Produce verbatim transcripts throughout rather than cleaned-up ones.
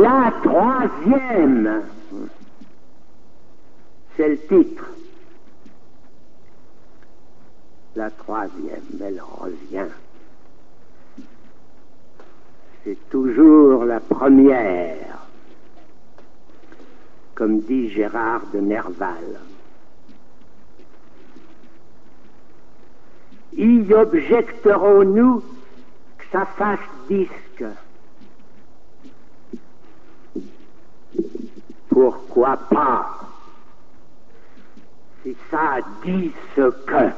La troisième, c'est le titre. La troisième, elle revient. C'est toujours la première, comme dit Gérard de Nerval. Y objecterons-nous que ça fasse disque? Pourquoi pas, si ça dit ce que.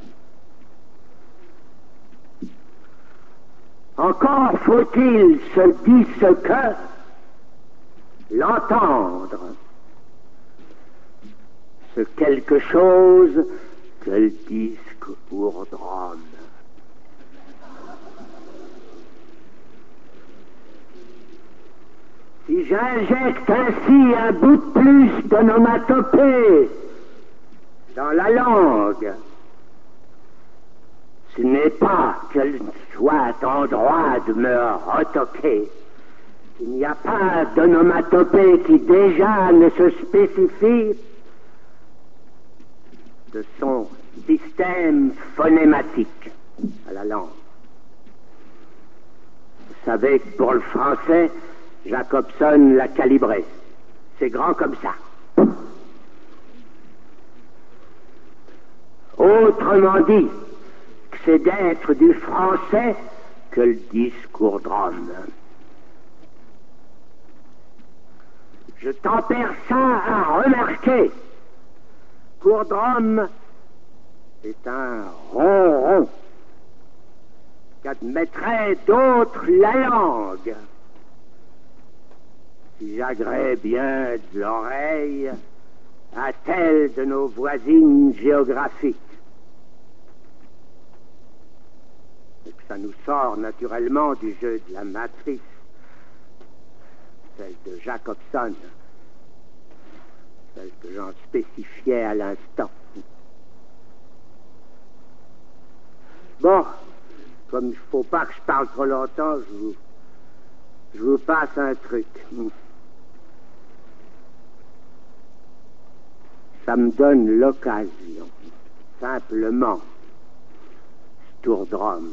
Encore faut-il se dire ce que l'entendre. Ce quelque chose que le disque Ourdrome. Si j'injecte ainsi un bout de plus d'onomatopée dans la langue, ce n'est pas qu'elle soit en droit de me retoquer. Il n'y a pas d'onomatopée qui déjà ne se spécifie de son système phonématique à la langue. Vous savez que pour le français, Jacobson l'a calibré. C'est grand comme ça. Autrement dit, que c'est d'être du français que le discours drame. Je tempère ça à remarquer qu'Ourdrome est un ronron qu'admettrait d'autres la langue si j'agrée bien de l'oreille à telle de nos voisines géographiques. Et que ça nous sort naturellement du jeu de la matrice, celle de Jacobson, celle que j'en spécifiais à l'instant. Bon, comme il ne faut pas que je parle trop longtemps, je vous, je vous passe un truc. Ça me donne l'occasion, simplement, ce tour de Rome,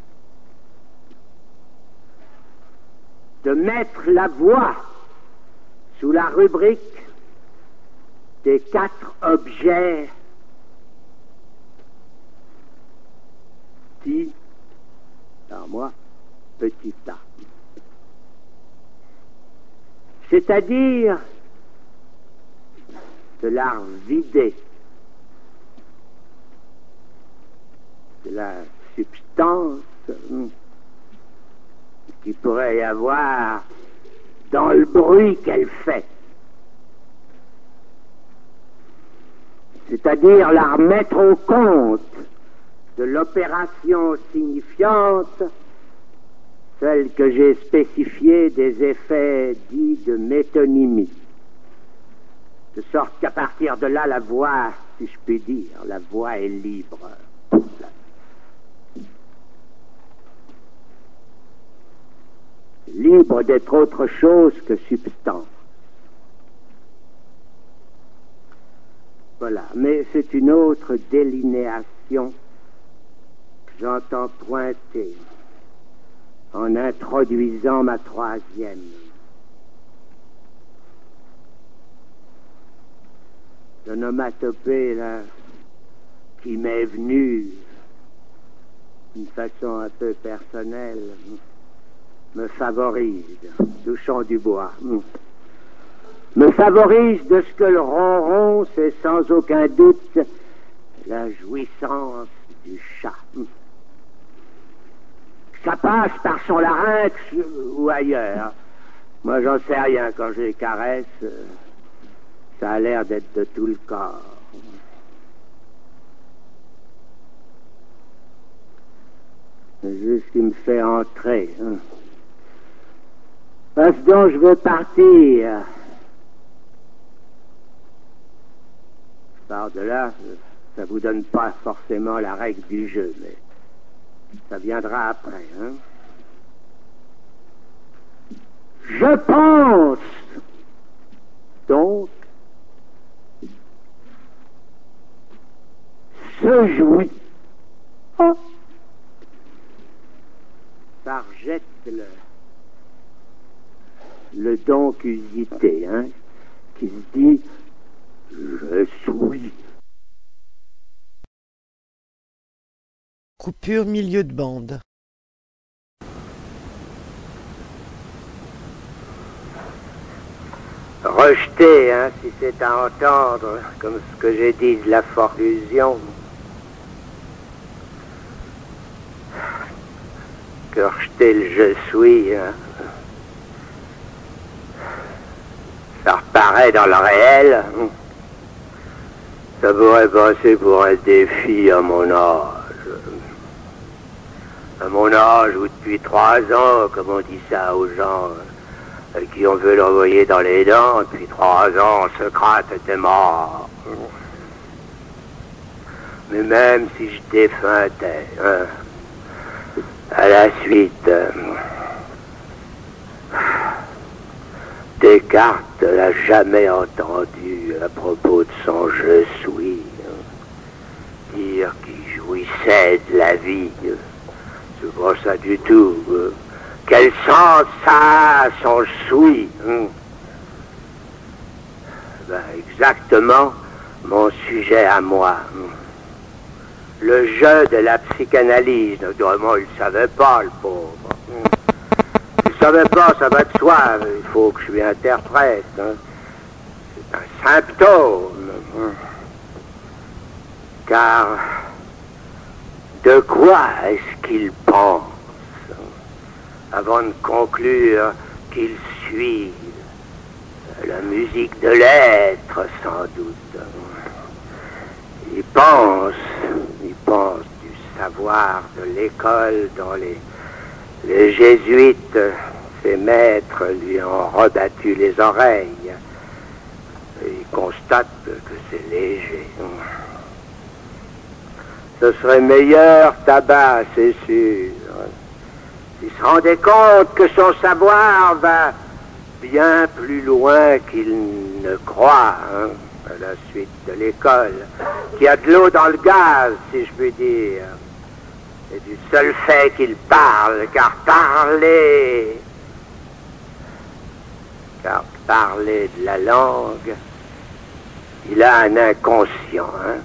de mettre la voix sous la rubrique des quatre objets petits, alors moi, petit a. C'est-à-dire de l'art vidé, de la substance qu'il pourrait y avoir dans le bruit qu'elle fait. C'est-à-dire la remettre au compte de l'opération signifiante, celle que j'ai spécifiée des effets dits de métonymie. De sorte qu'à partir de là, la voix, si je puis dire, la voix est libre. Libre d'être autre chose que substance. Voilà, mais c'est une autre délinéation que j'entends pointer en introduisant ma troisième. L'onomatopée, là, qui m'est venue d'une façon un peu personnelle, me favorise, touchons du bois, me favorise de ce que le ronron, c'est sans aucun doute la jouissance du chat. Ça passe par son larynx ou ailleurs. Moi, j'en sais rien. Quand je les caresse, ça a l'air d'être de tout le corps. C'est juste ce qui me fait entrer. Hein. Parce dont je veux partir. Par de là, ça vous donne pas forcément la règle du jeu, mais ça viendra après. Hein. Je pense donc se jouit. Oh. Ça rejette le, le donc usité, hein, qui se dit je suis. Coupure milieu de bande. Rejeter, hein, si c'est à entendre, comme ce que j'ai dit de la forfusion. Que rejeter le je suis, hein. Ça reparaît dans le réel. Ça pourrait passer pour un défi à mon âge. À mon âge, ou depuis trois ans, comme on dit ça aux gens à qui on veut l'envoyer dans les dents, depuis trois ans, Socrate était mort. Mais même si je défuntais, hein, à la suite, euh, Descartes l'a jamais entendu à propos de son je suis, hein, dire qu'il jouissait de la vie. C'est pas ça du tout. Hein. Quel sens ça a, son je suis, hein? Ben, exactement mon sujet à moi. Hein. Le jeu de la psychanalyse, naturellement, il ne savait pas, le pauvre. Hein. Il ne savait pas, ça va de soi, il faut que je lui interprète. Hein. C'est un symptôme. Hein. Car de quoi est-ce qu'il pense avant de conclure qu'il suit la musique de l'être, sans doute? Il pense, il pense du savoir de l'école dont les, les jésuites, ses maîtres, lui ont rebattu les oreilles. Et il constate que c'est léger. Ce serait meilleur tabac, c'est sûr. Il se rendait compte que son savoir va bien plus loin qu'il ne croit, hein, à la suite de l'école, qu'il y a de l'eau dans le gaz, si je puis dire, et du seul fait qu'il parle, car parler, car parler de la langue, il a un inconscient, hein,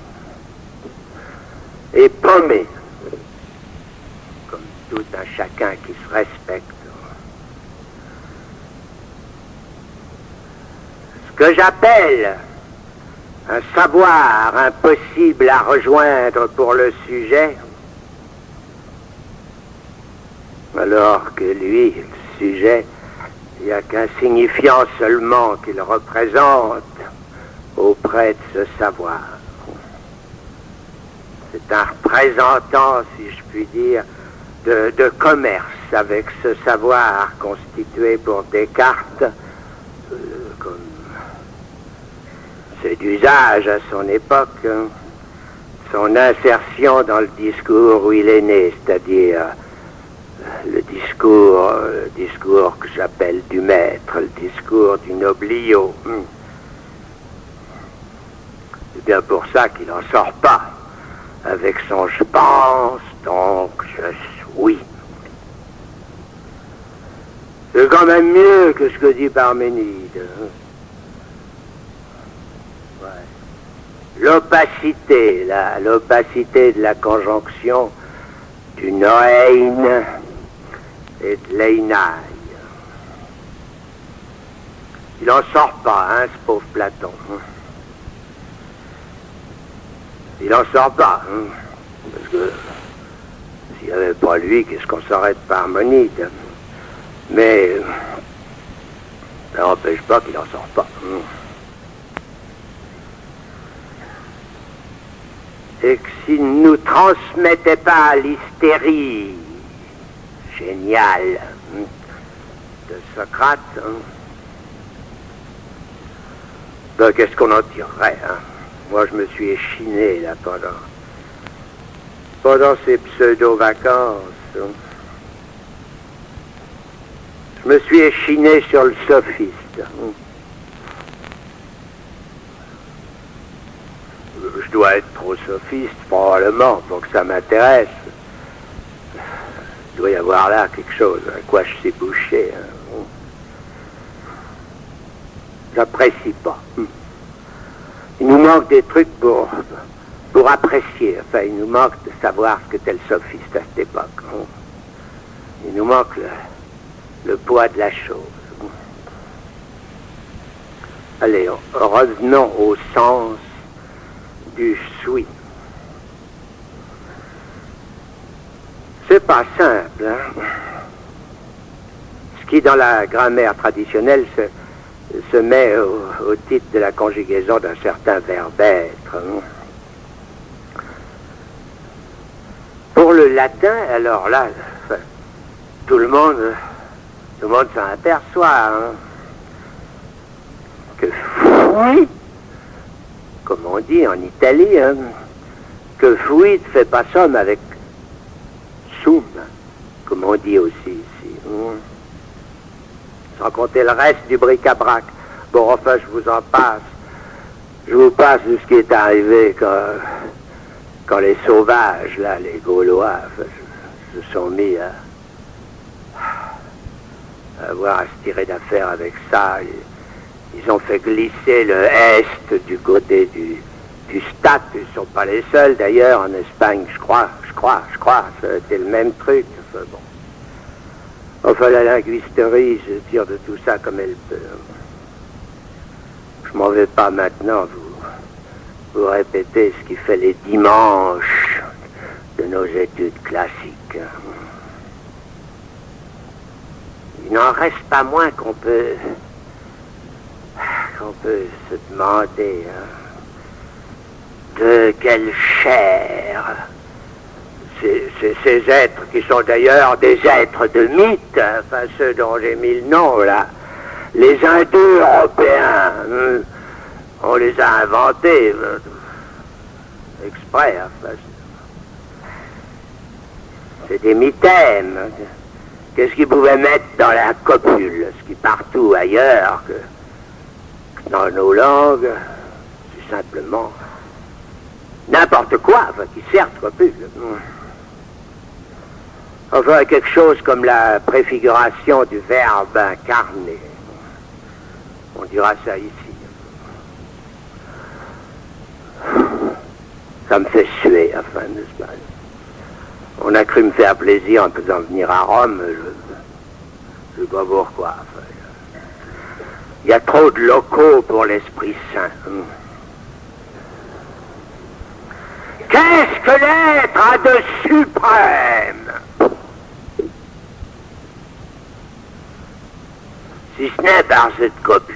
et paumé, comme tout un chacun qui se respecte. Ce que j'appelle un savoir impossible à rejoindre pour le sujet, alors que lui, le sujet, il n'y a qu'un signifiant seulement qu'il représente auprès de ce savoir. C'est un représentant, si je puis dire, de, de commerce avec ce savoir constitué pour Descartes, euh, comme c'est d'usage à son époque, hein, son insertion dans le discours où il est né, c'est-à-dire le discours, le discours que j'appelle du maître, le discours du noblio. Hum. C'est bien pour ça qu'il n'en sort pas avec son je pense, donc je suis. C'est quand même mieux que ce que dit Parménide. Hein. Ouais. L'opacité, là, l'opacité de la conjonction du noein et de l'einaï. Il n'en sort pas, hein, ce pauvre Platon. Il n'en sort pas, hein, parce que s'il n'y avait pas lui, qu'est-ce qu'on saurait de Parménide? Mais ça n'empêche pas qu'il n'en sort pas. Hein. Et que s'il ne nous transmettait pas l'hystérie géniale, hein, de Socrate, hein, ben, qu'est-ce qu'on en tirerait, hein? Moi, je me suis échiné, là, pendant, pendant ces pseudo-vacances. Hein. Je me suis échiné sur le sophiste. Je dois être trop sophiste, probablement, pour que ça m'intéresse. Il doit y avoir là quelque chose à quoi je suis bouché. Hein. J'apprécie pas. Il nous manque des trucs pour, pour apprécier. Enfin, il nous manque de savoir ce qu'était le sophiste à cette époque. Hein. Il nous manque le, le poids de la chose. Allez, revenons au sens du suis. C'est pas simple, hein? Ce qui, dans la grammaire traditionnelle, se, se met au, au titre de la conjugaison d'un certain verbe être. Hein? Pour le latin, alors là, enfin, tout le monde, tout le monde s'en aperçoit, hein? Que fuit, comme on dit en Italie, hein, que fuit ne fait pas somme avec sum, comme on dit aussi ici. Hein. Sans compter le reste du bric-à-brac. Bon, enfin, je vous en passe. Je vous passe de ce qui est arrivé quand, quand les sauvages, là, les Gaulois, enfin, se, se sont mis à, à avoir à se tirer d'affaire avec ça. Ils, ils ont fait glisser le est du côté du, du Stat. Ils ne sont pas les seuls, d'ailleurs, en Espagne, je crois, je crois, je crois. C'était le même truc. Enfin, bon. Enfin, la linguisterie se tire de tout ça comme elle peut. Je m'en vais pas maintenant vous, vous répéter ce qui fait les dimanches de nos études classiques. Il n'en reste pas moins qu'on peut qu'on peut se demander hein, de quelle chair ces, ces, ces êtres qui sont d'ailleurs des êtres de mythe, hein, enfin ceux dont j'ai mis le nom là, les Indo-Européens, hein, on les a inventés euh, exprès, enfin, c'est des mythèmes. Qu'est-ce qu'ils pouvaient mettre dans la copule? Ce qui partout ailleurs que, que dans nos langues, c'est simplement n'importe quoi, enfin, qui sert de copule. Enfin, quelque chose comme la préfiguration du verbe incarné. On dira ça ici. Ça me fait suer, enfin, n'est-ce pas? On a cru me faire plaisir en faisant venir à Rome, je ne sais pas pourquoi. Enfin, il y a trop de locaux pour l'Esprit Saint. Qu'est-ce que l'être a de suprême? Si ce n'est par cette copule.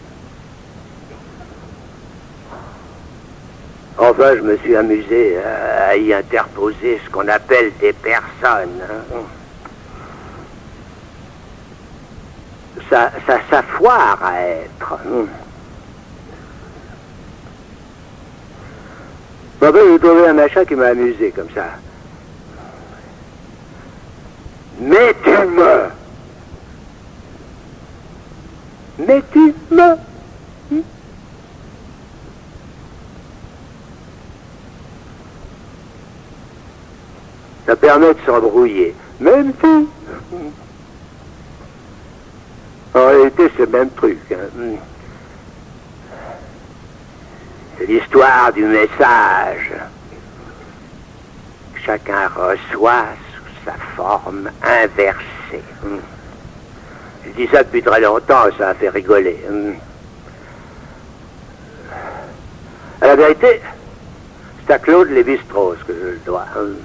Enfin, je me suis amusé à, à y interposer ce qu'on appelle des personnes. Hein. Ça, ça s'affoire à être. Hein. Bon, ben, j'ai trouvé un machin qui m'a amusé comme ça. Mais tu me... Mais tu me... Ça permet de s'embrouiller. Même si... En réalité, c'est le même truc. Hein. C'est l'histoire du message que chacun reçoit sous sa forme inversée. Je dis ça depuis très longtemps, ça a fait rigoler. À la vérité, c'est à Claude Lévi-Strauss que je le dois.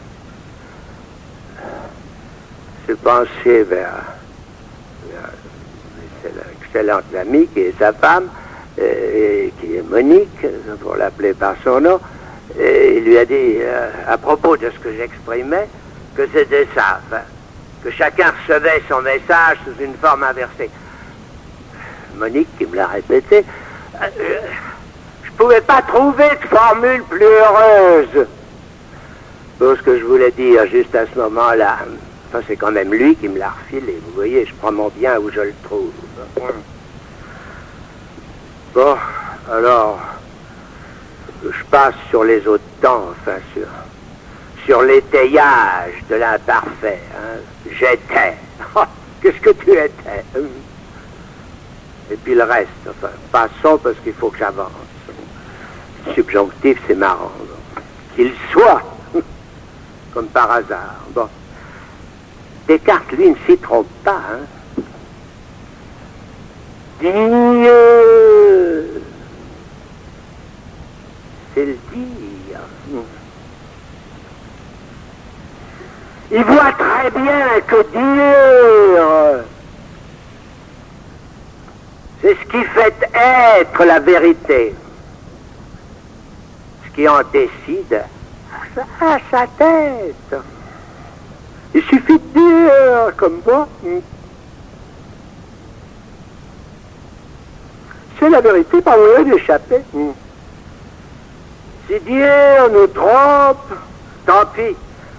Je pensais vers, vers l'excellente amie qui est sa femme, et, et qui est Monique, pour l'appeler par son nom, et il lui a dit, euh, à propos de ce que j'exprimais, que c'était ça, enfin, que chacun recevait son message sous une forme inversée. Monique, qui me l'a répété, euh, je ne pouvais pas trouver de formule plus heureuse pour ce que je voulais dire juste à ce moment-là. Enfin, c'est quand même lui qui me l'a refilé. Vous voyez, je prends mon bien où je le trouve. Bon, alors, je passe sur les autres temps, enfin, sur, sur l'étayage de l'imparfait. Hein. J'étais. Oh, qu'est-ce que tu étais? Et puis le reste, enfin, passons parce qu'il faut que j'avance. Subjonctif, c'est marrant. Qu'il soit, comme par hasard. Bon. Descartes, lui, ne s'y trompe pas. Hein. Dieu, c'est le dire. Il voit très bien que dire, c'est ce qui fait être la vérité. Ce qui en décide à sa tête. Il suffit de dire, comme moi. C'est la vérité, pas moyen d'échapper. Si dire nous trompe, tant pis.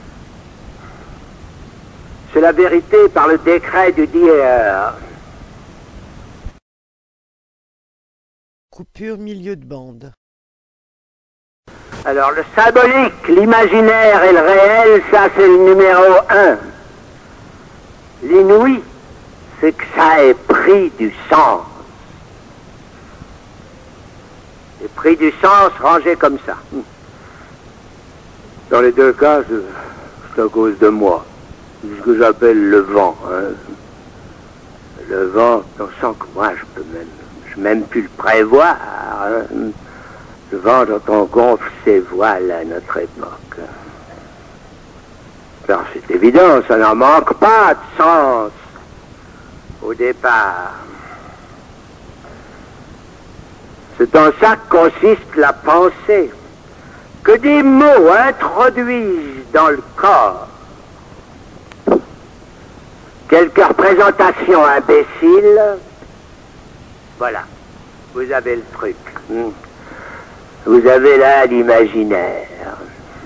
C'est la vérité par le décret du dire. Coupure milieu de bande. Alors le symbolique, l'imaginaire et le réel, ça c'est le numéro un. L'inouï, c'est que ça ait pris du sens. Et pris du sens rangé comme ça. Dans les deux cas, c'est à cause de moi. C'est ce que j'appelle le vent. Hein. Le vent, on sent que moi, je peux même, je même pu le prévoir. Hein. Le vent dont on gonfle ses voiles à notre époque. Alors c'est évident, ça n'en manque pas de sens au départ. C'est en ça que consiste la pensée, que des mots introduisent dans le corps quelques représentations imbéciles. Voilà, vous avez le truc. Vous avez là l'imaginaire.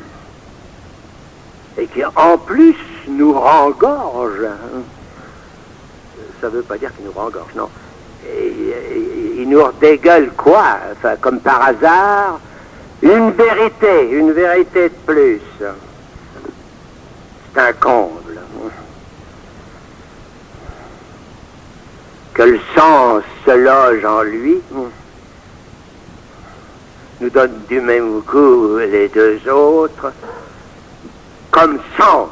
Et qui en plus nous rengorge. Ça ne veut pas dire qu'il nous rengorge, non. Et, et, il nous redégueule quoi? Enfin, comme par hasard, une vérité, une vérité de plus. C'est un comble. Que le sens se loge en lui, nous donne du même coup les deux autres, comme sens.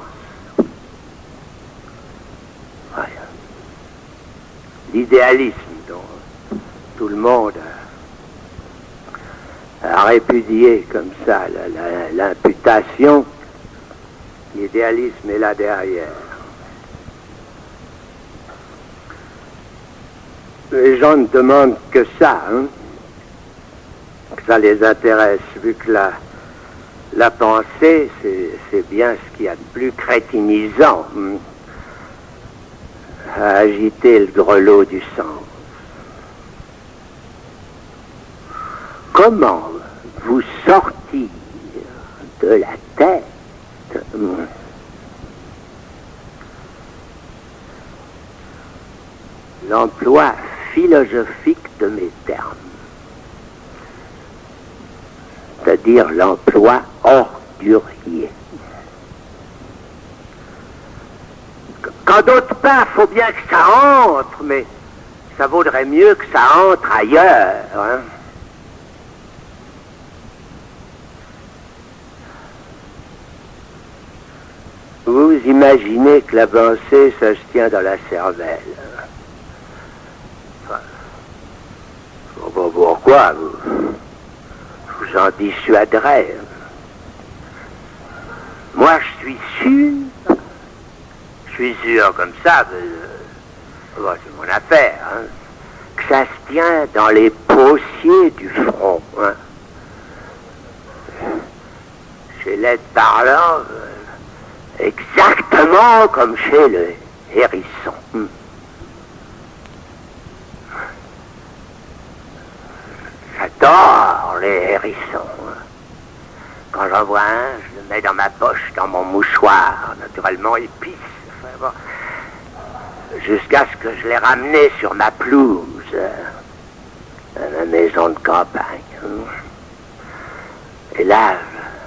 Voilà. L'idéalisme dont tout le monde a, a répudié comme ça l'imputation, l'idéalisme est là derrière. Les gens ne demandent que ça, hein, que ça les intéresse, vu que la, la pensée, c'est bien ce qu'il y a de plus crétinisant, hein, à agiter le grelot du sens. Comment vous sortir de la tête hein, l'emploi philosophique de mes termes, c'est-à-dire l'emploi ordurier. Quand d'autre part, il faut bien que ça entre, mais ça vaudrait mieux que ça entre ailleurs. Hein. Vous imaginez que la pensée, ça se tient dans la cervelle. Enfin, je ne sais pas pourquoi, vous, je vous en dissuaderai. Moi, je suis sûr, je suis sûr comme ça, mais, bon, c'est mon affaire, hein, que ça se tient dans les pauciers du front. Hein. Chez l'être parlant, exactement comme chez le hérisson. Hmm. J'adore les hérissons. Quand j'en vois un, je le mets dans ma poche, dans mon mouchoir. Naturellement, il pisse. enfin bon. Jusqu'à ce que je l'ai ramené sur ma pelouse, à ma maison de campagne. Et là,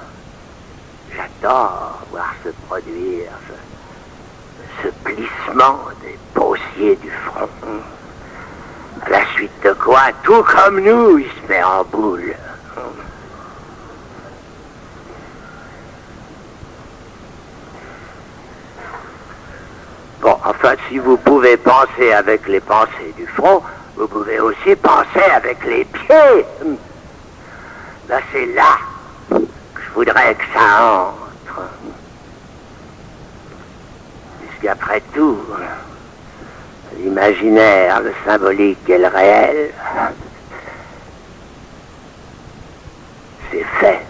j'adore voir se produire ce, ce plissement des paussiers du front. À la suite de quoi, tout comme nous, il se met en boule. Bon, enfin, si vous pouvez penser avec les pensées du front, vous pouvez aussi penser avec les pieds. Là, c'est là que je voudrais que ça entre. Puisqu'après tout, l'imaginaire, le symbolique et le réel, c'est fait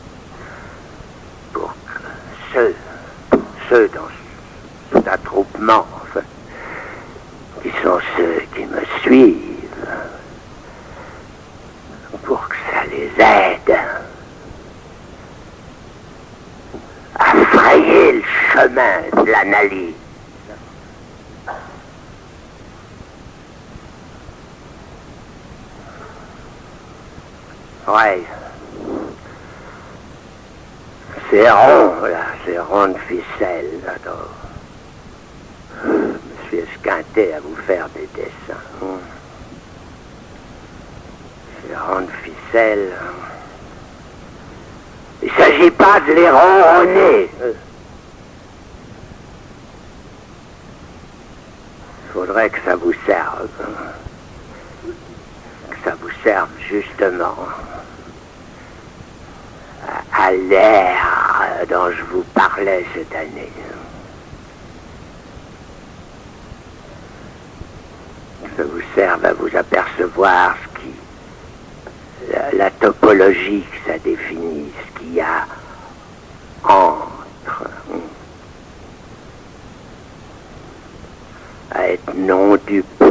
pour que ceux, ceux dans cet attroupement, enfin, qui sont ceux qui me suivent, pour que ça les aide à frayer le chemin de l'analyse. Ouais. C'est rond, là, c'est rond de ficelle, là, donc. Je me suis esquinté à vous faire des dessins. C'est rond de ficelle. Il ne s'agit pas de les ronronner. Il faudrait que ça vous serve. Que ça vous serve justement à, à l'air dont je vous parlais cette année. Que ça vous serve à vous apercevoir ce qui... La, la topologie que ça définit, ce qu'il y a entre... à être non dupe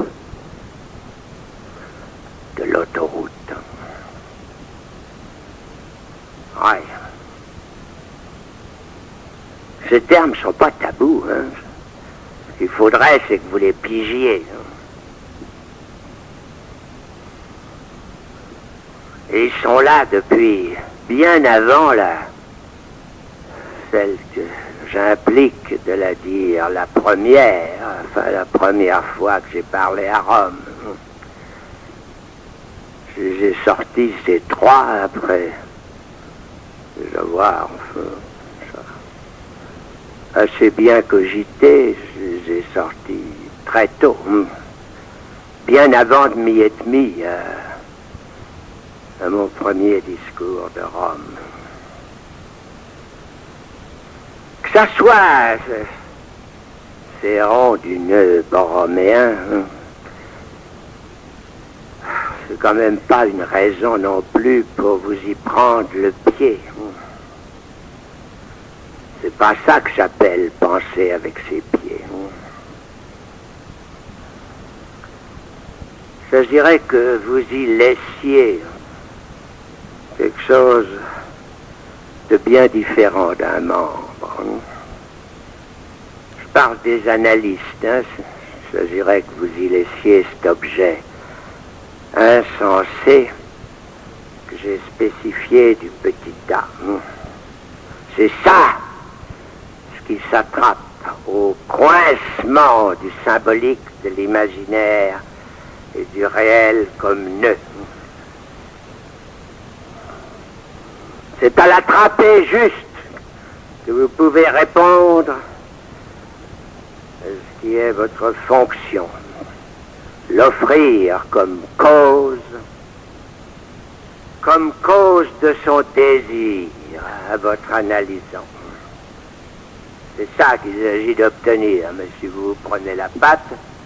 de l'autoroute. Ouais. Ces termes sont pas tabous, hein. Ce qu'il faudrait, c'est que vous les pigiez. Hein. Et ils sont là depuis bien avant la... celle que j'implique de la dire la première, enfin la première fois que j'ai parlé à Rome. J'ai sorti ces trois après les avoir enfin, assez bien cogité. Je les ai sortis très tôt, bien avant de m'y être mis à, à mon premier discours de Rome. Que ça soit ces ronds du nœud borroméen, hein, c'est quand même pas une raison non plus pour vous y prendre le pied. C'est pas ça que j'appelle penser avec ses pieds. Il s'agirait que vous y laissiez quelque chose de bien différent d'un membre. Je parle des analystes, hein. Il s'agirait que vous y laissiez cet objet insensé que j'ai spécifié du petit A. C'est ça ce qui s'attrape au coincement du symbolique, de l'imaginaire et du réel comme nœud. C'est à l'attraper juste que vous pouvez répondre à ce qui est votre fonction. L'offrir comme cause, comme cause de son désir à votre analysant. C'est ça qu'il s'agit d'obtenir, mais si vous prenez la patte,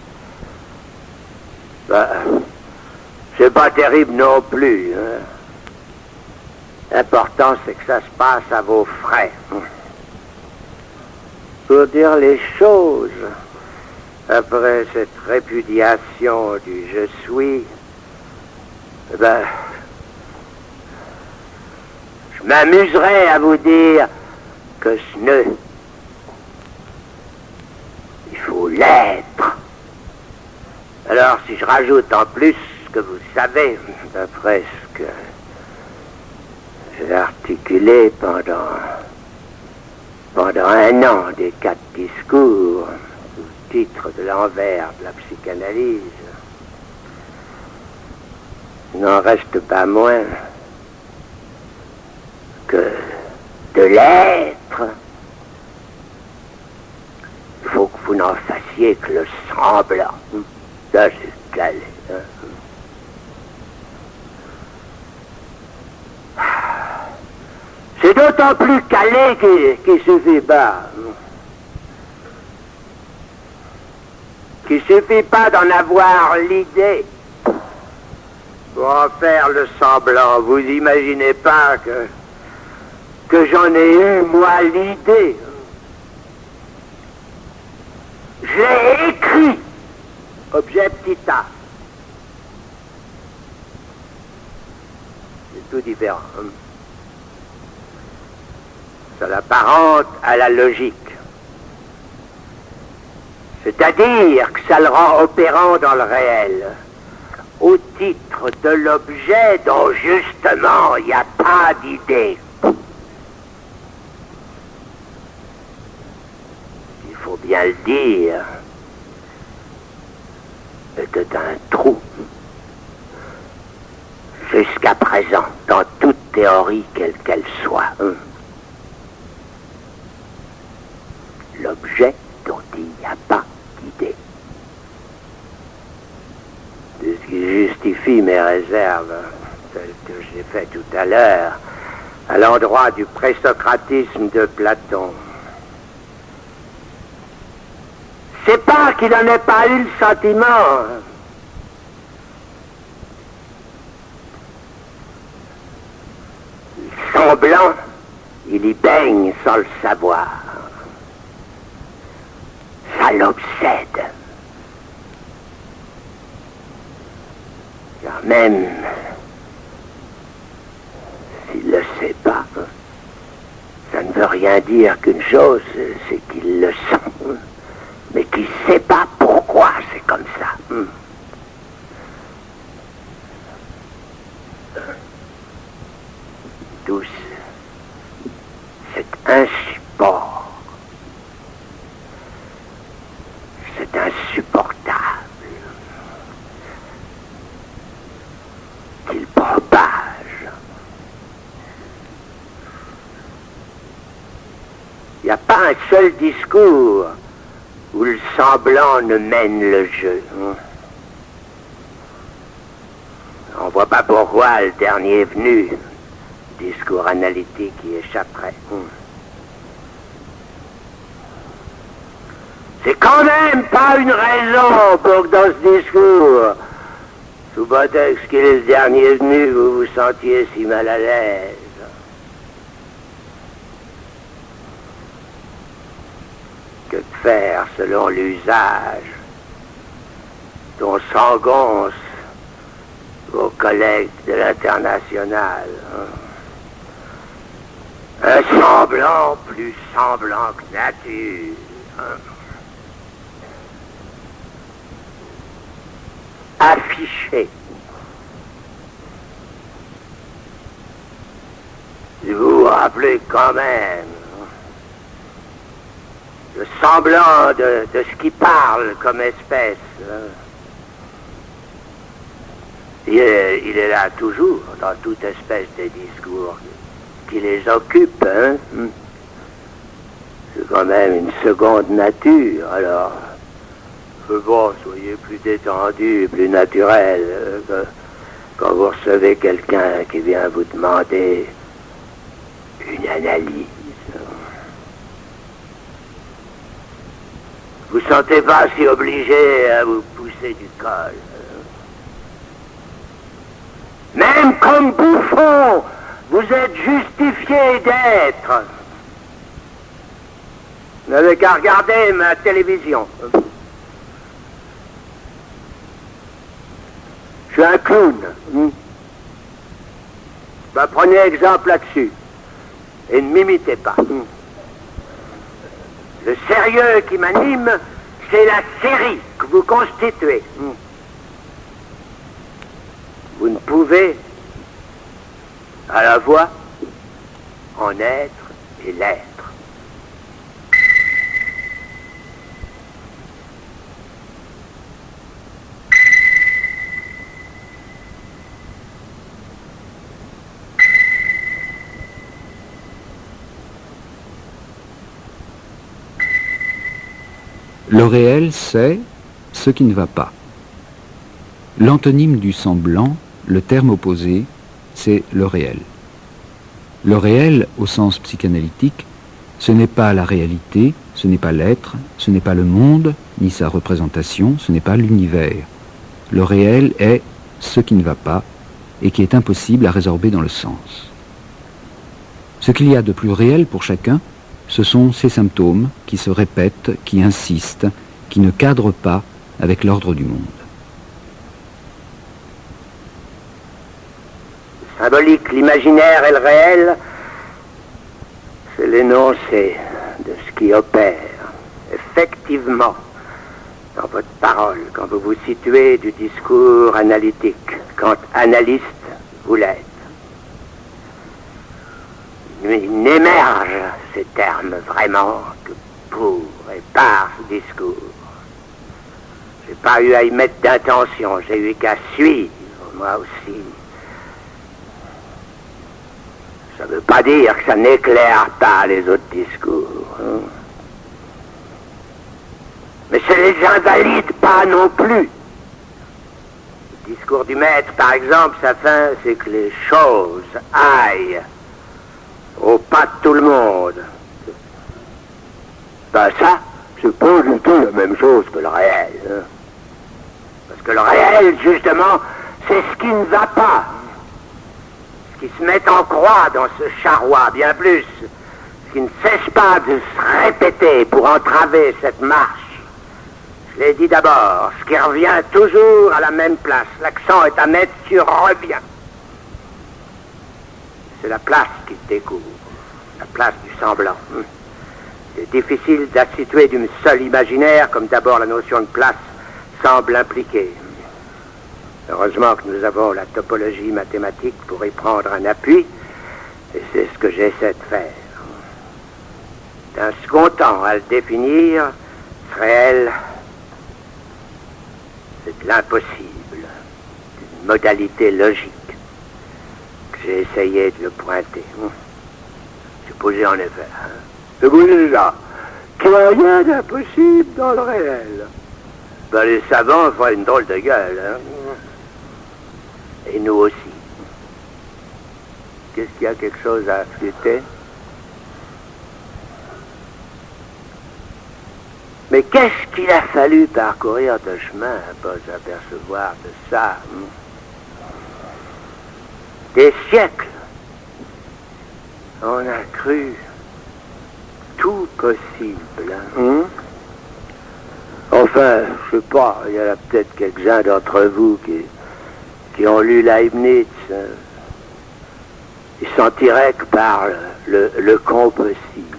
ben, c'est pas terrible non plus. Hein. L'important, c'est que ça se passe à vos frais. Pour dire les choses, après cette répudiation du je suis, ben, je m'amuserais à vous dire que ce nœud faut l'être. Alors, si je rajoute en plus ce que vous savez, d'après ce que j'ai articulé pendant, pendant un an des quatre discours, sous titre de l'envers de la psychanalyse, il n'en reste pas moins que de l'être, il faut que vous n'en fassiez que le semblant. Ça, c'est calé. Hein. C'est d'autant plus calé qu'il qu'il suffit pas. Qu'il suffit pas d'en avoir l'idée pour en faire le semblant. Vous imaginez pas que, que j'en ai eu, moi, l'idée. Je l'ai écrit, objet petit a. C'est tout différent. Hein? Ça l'apparente à la logique. C'est-à-dire que ça le rend opérant dans le réel, au titre de l'objet dont justement il n'y a pas d'idée. Il faut bien le dire, était un trou. Jusqu'à présent, dans toute théorie quelle qu'elle soit, hein. L'objet dont il n'y a pas d'idée. C'est ce qui justifie mes réserves, celles que j'ai faites tout à l'heure, à l'endroit du présocratisme de Platon. C'est pas qu'il n'en ait pas eu le sentiment. Le semblant, il y baigne sans le savoir. Ça l'obsède. Car même s'il ne le sait pas, ça ne veut rien dire qu'une chose, c'est qu'il le sent, mais qu'il ne sait pas pourquoi c'est comme ça. D'où cet insupport. C'est insupportable qu'il propage. Il n'y a pas un seul discours où le semblant ne mène le jeu. On ne voit pas pourquoi le dernier venu, discours analytique, y échapperait. C'est quand même pas une raison pour que dans ce discours, sous prétexte qu'il est le dernier venu, vous vous sentiez si mal à l'aise. Que de faire selon l'usage dont s'engoncent vos collègues de l'international. Hein? Un semblant plus semblant que nature. Hein? Affiché. Vous vous rappelez quand même le semblant de, de ce qui parle comme espèce. Hein? Il est, il est là toujours, dans toute espèce de discours qui les occupe. Hein? C'est quand même une seconde nature, alors... Bon, soyez plus détendu, plus naturel, euh, que, quand vous recevez quelqu'un qui vient vous demander une analyse. Vous ne sentez pas si obligé à vous pousser du col. Même comme bouffon, vous êtes justifié d'être. Vous n'avez qu'à regarder ma télévision. Je suis un clown. Hmm. Ben, prenez exemple là-dessus. Et ne m'imitez pas. Hmm. Le sérieux qui m'anime, c'est la série que vous constituez. Vous ne pouvez, à la fois, en être et l'être. Le réel, c'est ce qui ne va pas. L'antonyme du semblant, le terme opposé, c'est le réel. Le réel, au sens psychanalytique, ce n'est pas la réalité, ce n'est pas l'être, ce n'est pas le monde, ni sa représentation, ce n'est pas l'univers. Le réel est ce qui ne va pas et qui est impossible à résorber dans le sens. Ce qu'il y a de plus réel pour chacun, ce sont ces symptômes qui se répètent, qui insistent, qui ne cadrent pas avec l'ordre du monde. Le symbolique, l'imaginaire et le réel, c'est l'énoncé de ce qui opère effectivement dans votre parole quand vous vous situez du discours analytique, quand analyste vous l'êtes. Il n'émerge ces termes vraiment que pour et par ce discours. J'ai pas eu à y mettre d'intention, j'ai eu qu'à suivre, moi aussi. Ça veut pas dire que ça n'éclaire pas les autres discours. Hein. Mais ça les invalide pas non plus. Le discours du maître, par exemple, sa fin, c'est que les choses aillent au pas de tout le monde. Ben ça, c'est pas du tout la même chose que le réel. Hein. Parce que le réel, justement, c'est ce qui ne va pas. Ce qui se met en croix dans ce charroi, bien plus. Ce qui ne cesse pas de se répéter pour entraver cette marche. Je l'ai dit d'abord, ce qui revient toujours à la même place. L'accent est à mettre sur revient. C'est la place qui se découvre, la place du semblant. C'est difficile de la situer d'une seule imaginaire, comme d'abord la notion de place semble impliquer. Heureusement que nous avons la topologie mathématique pour y prendre un appui, et c'est ce que j'essaie de faire. D'un second temps à le définir, ce réel, c'est de l'impossible, d'une modalité logique. J'ai essayé de le pointer. J'ai posé en effet. Hein. Je vous dis là qu'il n'y a rien d'impossible dans le réel. Ben, les savants font une drôle de gueule. Hein. Et nous aussi. Qu'est-ce qu'il y a quelque chose à flûter? Mais qu'est-ce qu'il a fallu parcourir de chemin pour s'apercevoir de ça? Hein? Des siècles, on a cru tout possible. Hein? Enfin, je sais pas, il y en a peut-être quelques-uns d'entre vous qui, qui ont lu Leibniz. Hein? Ils sentiraient que par le, le, le compossible,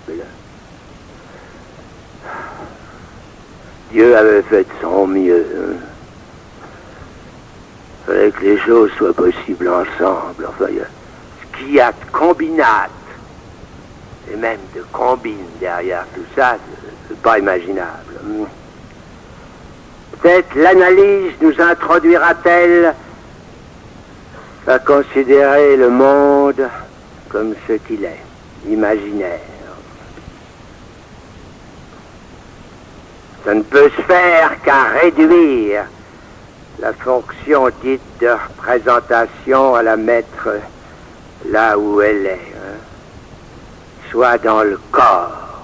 Dieu avait fait de son mieux. Hein? Il fallait que les choses soient possibles ensemble. Enfin, il y a ce qu'il y a de combinate, et même de combine derrière tout ça, c'est pas imaginable. Peut-être l'analyse nous introduira-t-elle à considérer le monde comme ce qu'il est, imaginaire. Ça ne peut se faire qu'à réduire la fonction dite de représentation à la mettre là où elle est, hein, soit dans le corps.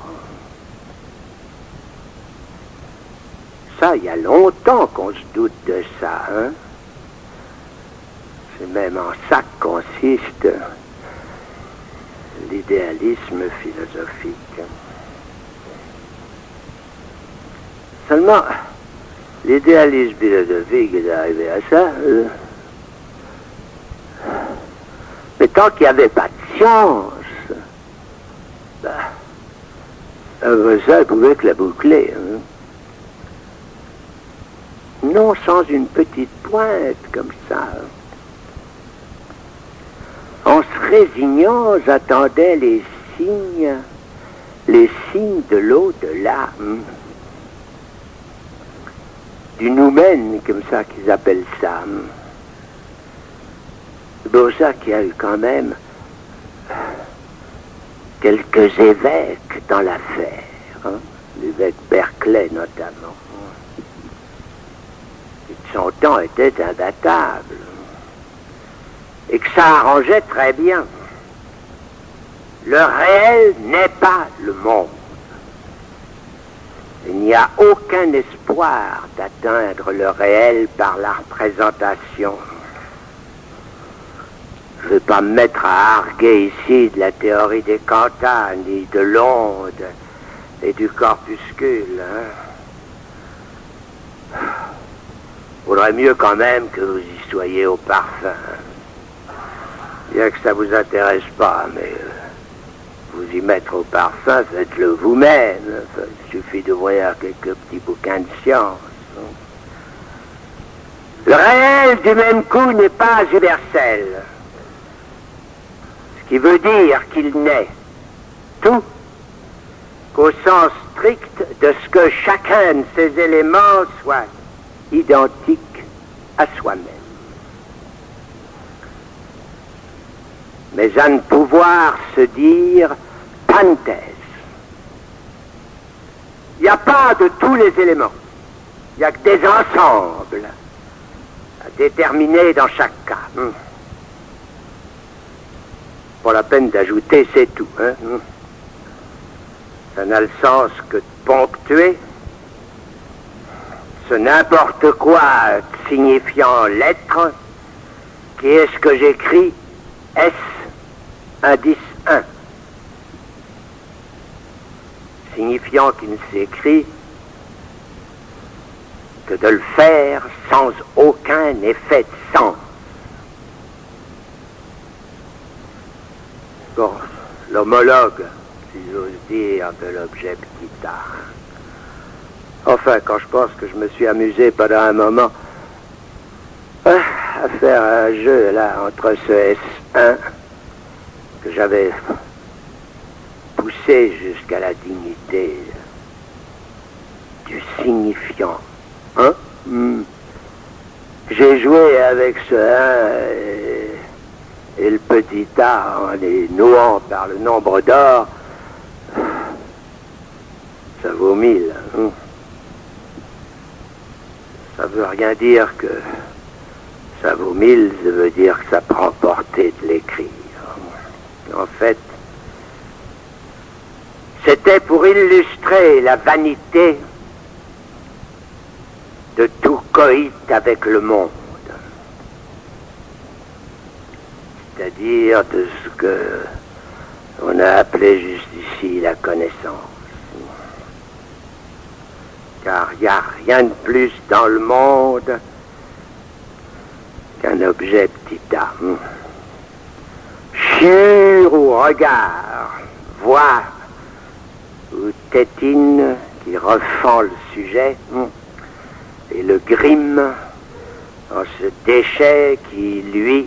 Ça, il y a longtemps qu'on se doute de ça, hein. C'est même en ça que consiste l'idéalisme philosophique. Seulement, l'idéalisme philosophique est arrivé à ça. Euh. Mais tant qu'il n'y avait pas de science, ben, ça ne pouvait que la boucler. Hein. non, sans une petite pointe, comme ça. En se résignant, j'attendais les signes, les signes de l'au-delà. Du noumen, comme ça qu'ils appellent ça. C'est pour ça qu'il y a eu quand même quelques évêques dans l'affaire, hein? L'évêque Berkeley notamment, qui de son temps était imbattable, et que ça arrangeait très bien. Le réel n'est pas le monde. Il n'y a aucun espoir d'atteindre le réel par la représentation. Je ne vais pas me mettre à arguer ici de la théorie des quanta, ni de l'onde et du corpuscule. Hein. Faudrait mieux quand même que vous y soyez au parfum. Bien que ça vous intéresse pas, mais euh, vous y mettre au parfum, faites-le vous-même. Enfin, il suffit d'ouvrir quelques petits bouquins de science. Le réel, du même coup, n'est pas universel. Ce qui veut dire qu'il n'est tout qu'au sens strict de ce que chacun de ces éléments soit identique à soi-même. Mais à ne pouvoir se dire panthèse. Il n'y a pas de tous les éléments. Il n'y a que des ensembles à déterminer dans chaque cas. Hum. Pas la peine d'ajouter, c'est tout. Hein? Hum. Ça n'a le sens que de ponctuer. Ce n'importe quoi signifiant lettre, qui est ce que j'écris, S, indice un. Signifiant qu'il ne s'écrit que de le faire sans aucun effet de sens. Bon, l'homologue, si j'ose dire, de l'objet petita. Enfin, quand je pense que je me suis amusé pendant un moment euh, à faire un jeu là entre ce S un que j'avais poussé jusqu'à la dignité du signifiant. Hein? Mm. J'ai joué avec ce un et, et le petit A en les nouant par le nombre d'or. Ça vaut mille. Hein? Ça veut rien dire que ça vaut mille, ça veut dire que ça prend portée de l'écrire. En fait, c'était pour illustrer la vanité de tout coït avec le monde. C'est-à-dire de ce que on a appelé jusqu'ici la connaissance. Car il n'y a rien de plus dans le monde qu'un objet petit a. Chure ou regard, voix ou tétine qui refend le sujet, et le grime en ce déchet qui, lui,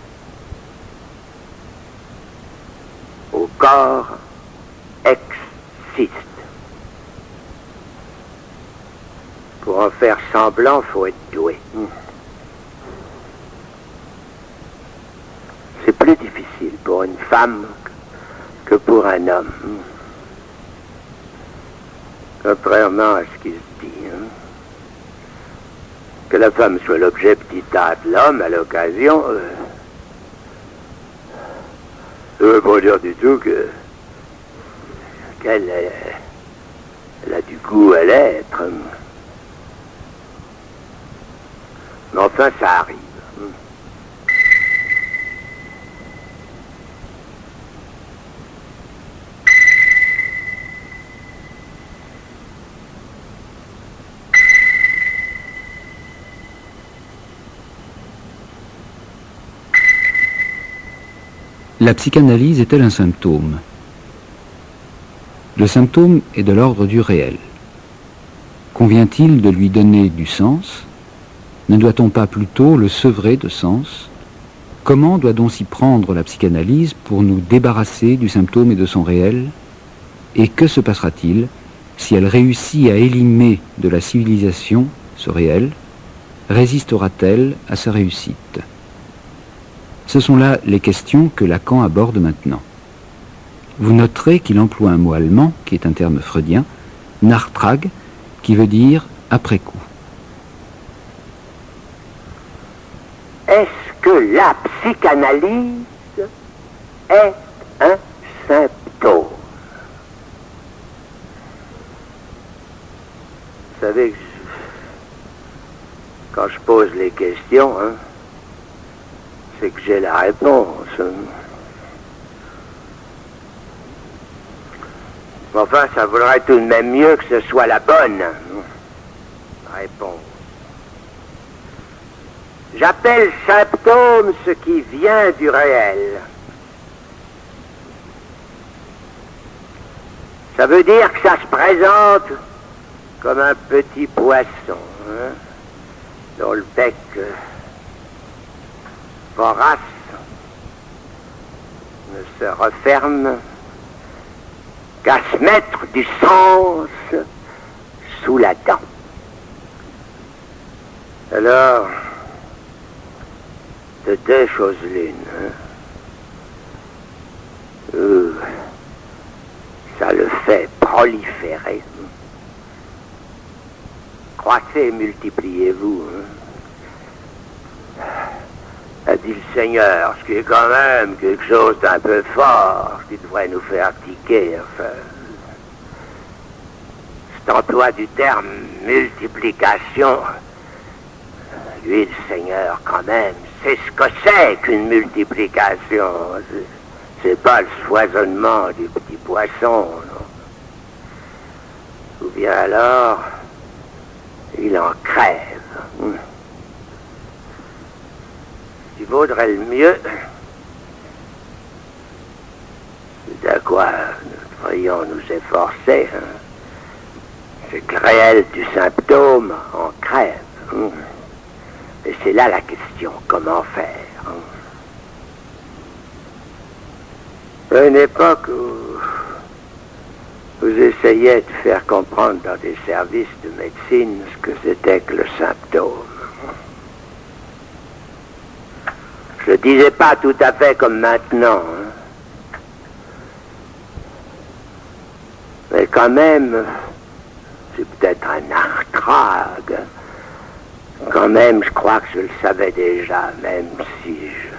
au corps, existe. Pour en faire semblant, faut être doué. C'est plus difficile pour une femme que pour un homme. Contrairement à ce qui se dit. Hein. Que la femme soit l'objet petit a de l'homme à l'occasion, euh, ça ne veut pas dire du tout que qu'elle elle a du goût à l'être. Mais enfin, ça arrive. La psychanalyse est-elle un symptôme? Le symptôme est de l'ordre du réel. Convient-il de lui donner du sens Ne doit-on pas plutôt le sevrer de sens? Comment doit-on s'y prendre la psychanalyse pour nous débarrasser du symptôme et de son réel? Et que se passera-t-il si elle réussit à élimer de la civilisation ce réel? Résistera-t-elle à sa réussite? Ce sont là les questions que Lacan aborde maintenant. Vous noterez qu'il emploie un mot allemand, qui est un terme freudien, Nachtrag, qui veut dire après coup. Est-ce que la psychanalyse est un symptôme? Vous savez que je, quand je pose les questions, hein, c'est que j'ai la réponse. Enfin, ça vaudrait tout de même mieux que ce soit la bonne réponse. J'appelle symptôme ce qui vient du réel. Ça veut dire que ça se présente comme un petit poisson, hein, dont le bec euh, vorace ne se referme qu'à se mettre du sens sous la dent. Alors, de deux choses l'une, hein. Euh, ça le fait proliférer. Croissez, multipliez-vous. Hein. A dit le Seigneur, ce qui est quand même quelque chose d'un peu fort, qui devrait nous faire tiquer, enfin. Cet emploi du terme multiplication, lui, le Seigneur, quand même, c'est ce que c'est qu'une multiplication. C'est pas le foisonnement du petit poisson, non. Ou bien alors, il en crève. Ce qui vaudrait le mieux, c'est de quoi nous devrions nous efforcer, hein, c'est que le réel du symptôme en crève. Hein. Et c'est là la question, comment faire, hein. À une époque où vous essayiez de faire comprendre dans des services de médecine ce que c'était que le symptôme. Je le disais pas tout à fait comme maintenant, hein. Mais quand même, c'est peut-être un arthrage. Quand même, je crois que je le savais déjà, même si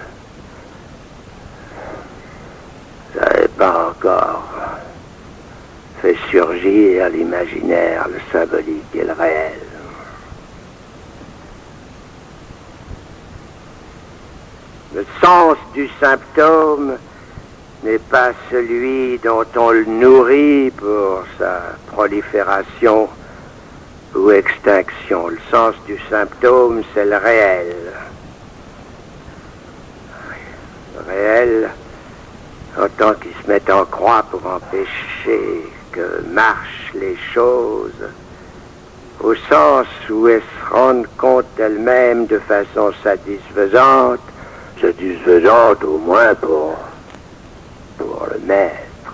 je n'avais pas encore fait surgir l'imaginaire, le symbolique et le réel. Le sens du symptôme n'est pas celui dont on le nourrit pour sa prolifération ou extinction. Le sens du symptôme, c'est le réel. Le réel, en tant qu'il se met en croix pour empêcher que marchent les choses, au sens où elles se rendent compte elles-mêmes de façon satisfaisante, satisfaisante au moins pour, pour le maître.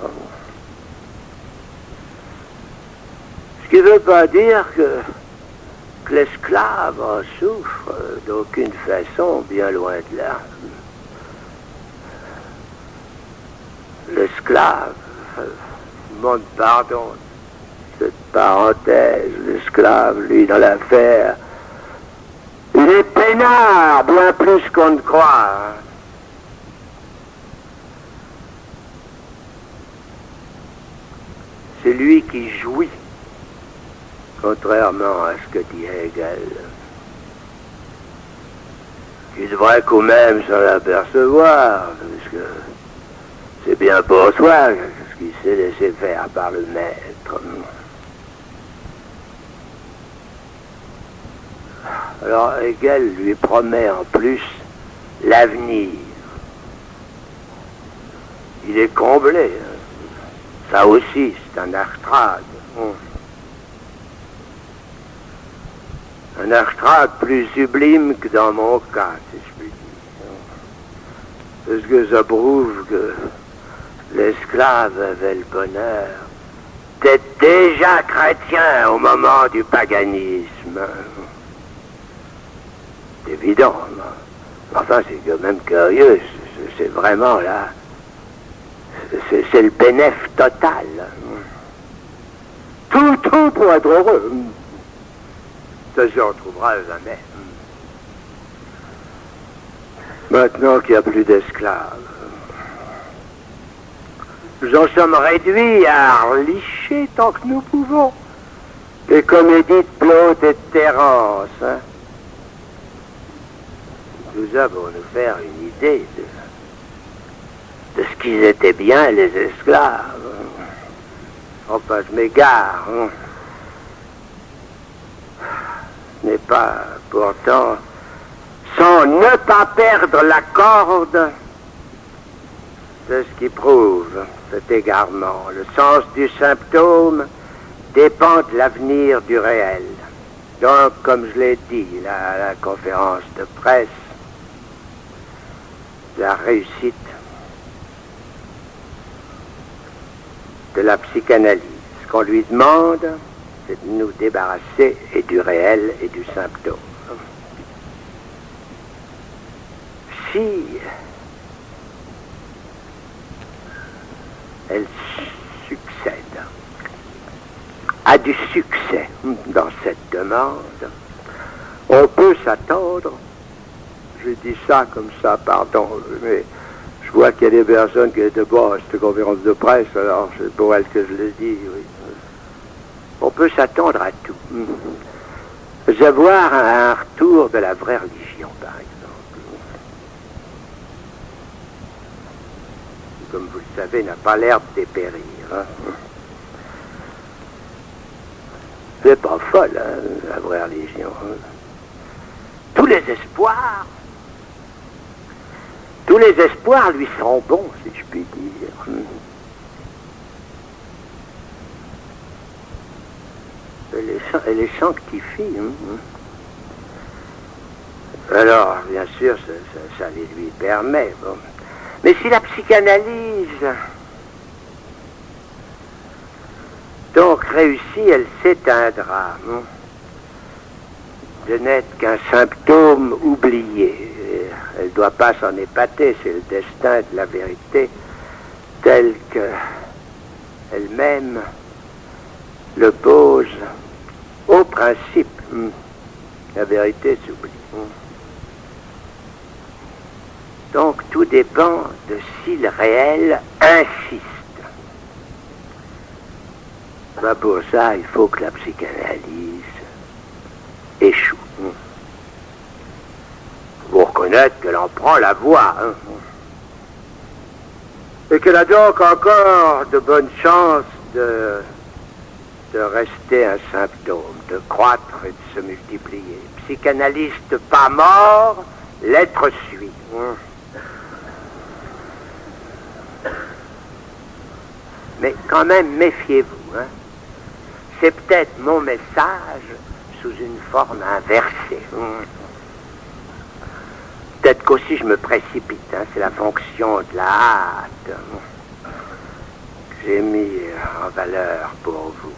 Ce qui ne veut pas dire que, que l'esclave en souffre d'aucune façon, bien loin de là. L'esclave, demande pardon, cette parenthèse, l'esclave, lui, dans l'affaire, il est peinard, bien plus qu'on ne croit. Hein. C'est lui qui jouit, contrairement à ce que dit Hegel, qui devrait quand même s'en apercevoir, parce que c'est bien pour soi ce qui s'est laissé faire par le maître. Alors Hegel lui promet en plus l'avenir. Il est comblé. Ça aussi, c'est un arthrage. Un extra plus sublime que dans mon cas, si je puis dire. Est-ce que ça prouve que l'esclave avait le bonheur d'être déjà chrétien au moment du paganisme? C'est évident. Enfin, c'est quand même curieux. C'est vraiment là... C'est le bénéfice total. Tout, tout pour être heureux. Ça, j'en trouvera jamais. Maintenant qu'il n'y a plus d'esclaves, nous en sommes réduits à relicher tant que nous pouvons les comédies de Plaute et de Terence. Hein. Nous avons nous faire une idée de, de ce qu'ils étaient bien, les esclaves. Enfin, je m'égare. Hein. Ce n'est pas pourtant sans ne pas perdre la corde de ce qui prouve cet égarement. Le sens du symptôme dépend de l'avenir du réel. Donc, comme je l'ai dit à la, la conférence de presse, la réussite de la psychanalyse. Ce qu'on lui demande, c'est de nous débarrasser et du réel et du symptôme. Si elle succède, a du succès dans cette demande, on peut s'attendre, je dis ça comme ça, pardon, mais je vois qu'il y a des personnes qui étaient pas à cette conférence de presse, alors c'est pour elles que je le dis, oui. On peut s'attendre à tout. Avoir un retour de la vraie religion, par exemple. Comme vous le savez, n'a pas l'air de dépérir. Hein. C'est pas folle, hein, la vraie religion. Hein. Tous les espoirs, tous les espoirs lui sont bons, si je puis dire. Elle les, elle les sanctifie. Hein. Alors, bien sûr, ça, ça, ça les lui permet. Bon. Mais si la psychanalyse donc réussit, elle s'éteindra. Hein, de n'être qu'un symptôme oublié. Elle ne doit pas s'en épater, c'est le destin de la vérité tel que elle-même le pose au principe. La vérité s'oublie. Donc tout dépend de si le réel insiste. Ben pour ça, il faut que la psychanalyse échoue. Faut reconnaître qu'elle en prend la voie. Hein. Et qu'elle a donc encore de bonnes chances de... de rester un symptôme, de croître et de se multiplier. Psychanalyste pas mort, l'être suit. Mais quand même, méfiez-vous. Hein. C'est peut-être mon message sous une forme inversée. Peut-être qu'aussi je me précipite. Hein. C'est la fonction de la hâte que j'ai mis en valeur pour vous.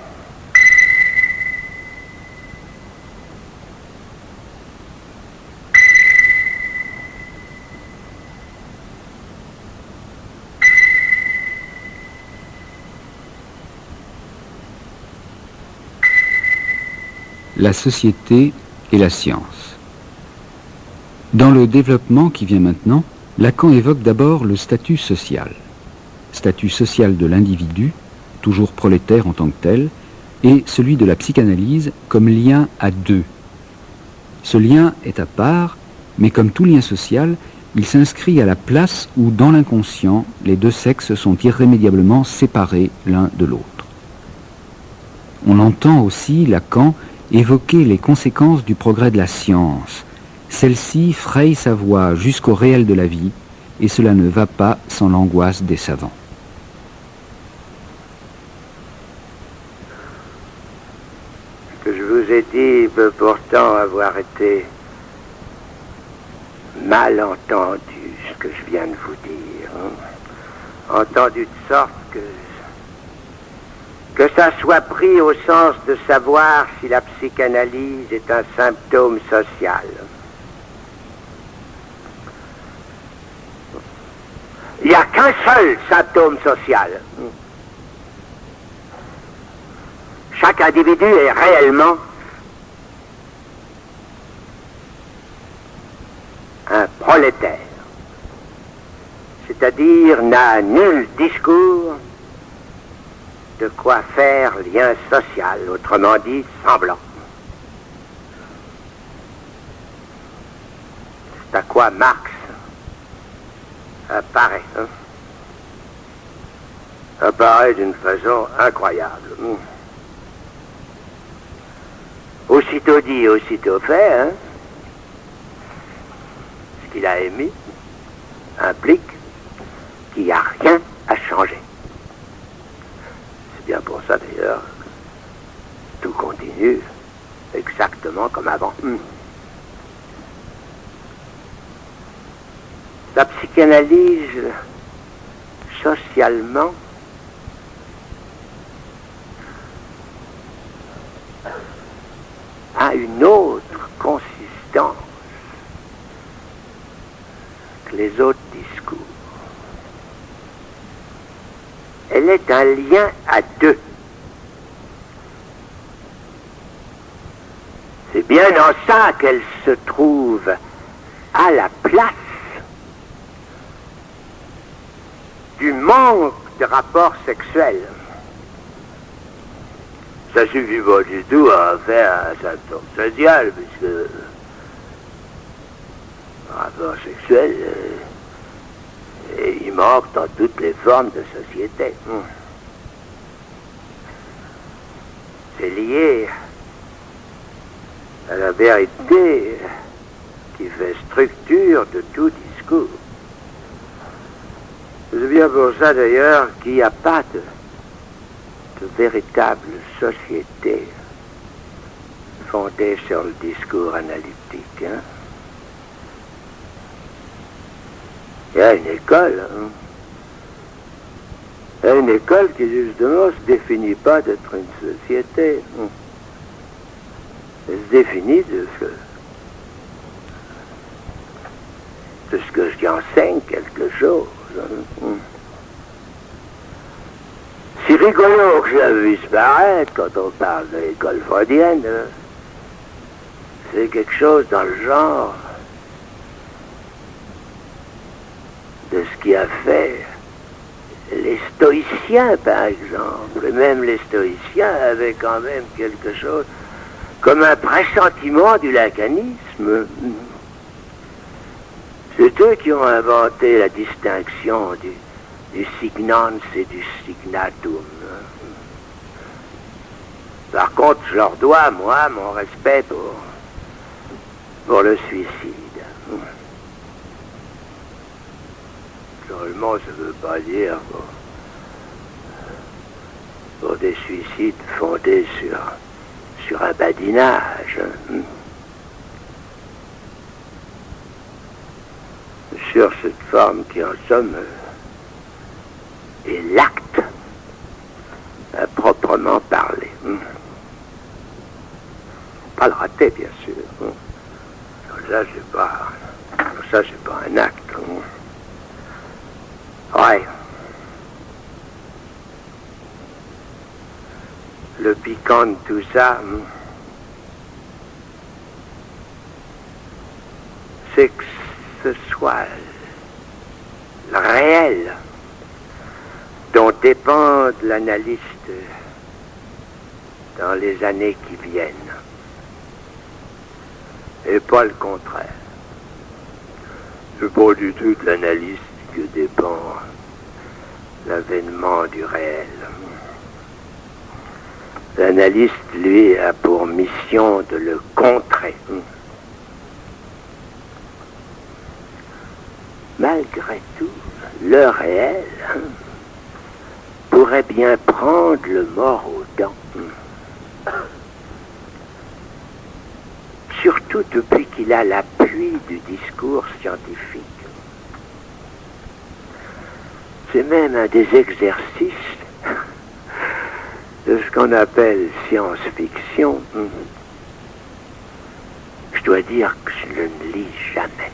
La société et la science. Dans le développement qui vient maintenant, Lacan évoque d'abord le statut social. Statut social de l'individu, toujours prolétaire en tant que tel, et celui de la psychanalyse comme lien à deux. Ce lien est à part, mais comme tout lien social, il s'inscrit à la place où, dans l'inconscient, les deux sexes sont irrémédiablement séparés l'un de l'autre. On entend aussi Lacan évoquer les conséquences du progrès de la science. Celle-ci fraye sa voie jusqu'au réel de la vie, et cela ne va pas sans l'angoisse des savants. Ce que je vous ai dit peut pourtant avoir été mal entendu, ce que je viens de vous dire. Hein. Entendu de sorte que que ça soit pris au sens de savoir si la psychanalyse est un symptôme social. Il n'y a qu'un seul symptôme social. Chaque individu est réellement un prolétaire, c'est-à-dire n'a nul discours de quoi faire lien social, autrement dit, semblant. C'est à quoi Marx apparaît, hein? apparaît d'une façon incroyable. Aussitôt dit, aussitôt fait, hein? Ce qu'il a émis implique qu'il n'y a rien à changer. C'est bien pour ça d'ailleurs, tout continue exactement comme avant. La psychanalyse, socialement, a une autre consistance que les autres discours. Elle est un lien à deux. C'est bien en ça qu'elle se trouve à la place du manque de rapport sexuel. Ça suffit pas du tout à faire un symptôme social, puisque le rapport sexuel, euh, il manque dans toutes les formes de société. Hum. C'est lié à la vérité qui fait structure de tout discours. C'est bien pour ça d'ailleurs qu'il n'y a pas de, de véritable société fondée sur le discours analytique. Hein. Il y a une école. Hein. Il y a une école qui justement ne se définit pas d'être une société. Hein. Elle se définit de ce, de ce que j'y enseigne quelque chose. C'est rigolo que j'ai vu disparaître quand on parle de l'école freudienne. Hein. C'est quelque chose dans le genre de ce qui a fait les stoïciens, par exemple. Et même les stoïciens avaient quand même quelque chose comme un pressentiment du lacanisme. C'est eux qui ont inventé la distinction du, du signans et du signatum. Par contre, je leur dois, moi, mon respect pour, pour le suicide. Seulement, ça ne veut pas dire pour, pour des suicides fondés sur, sur un badinage. Sur cette forme qui, en somme, est l'acte à proprement parler. Pas le rater, bien sûr. Ça, c'est pas, ça, c'est pas un acte. Ouais. Le piquant de tout ça, c'est que ce soit le réel dont dépend l'analyste dans les années qui viennent, et pas le contraire. C'est pas du tout de l'analyste que dépend l'avènement du réel. L'analyste, lui, a pour mission de le contrer. Malgré tout, le réel hein, pourrait bien prendre le mort aux dents. surtout depuis qu'il a l'appui du discours scientifique. C'est même un des exercices de ce qu'on appelle science-fiction. Je dois dire que je ne lis jamais.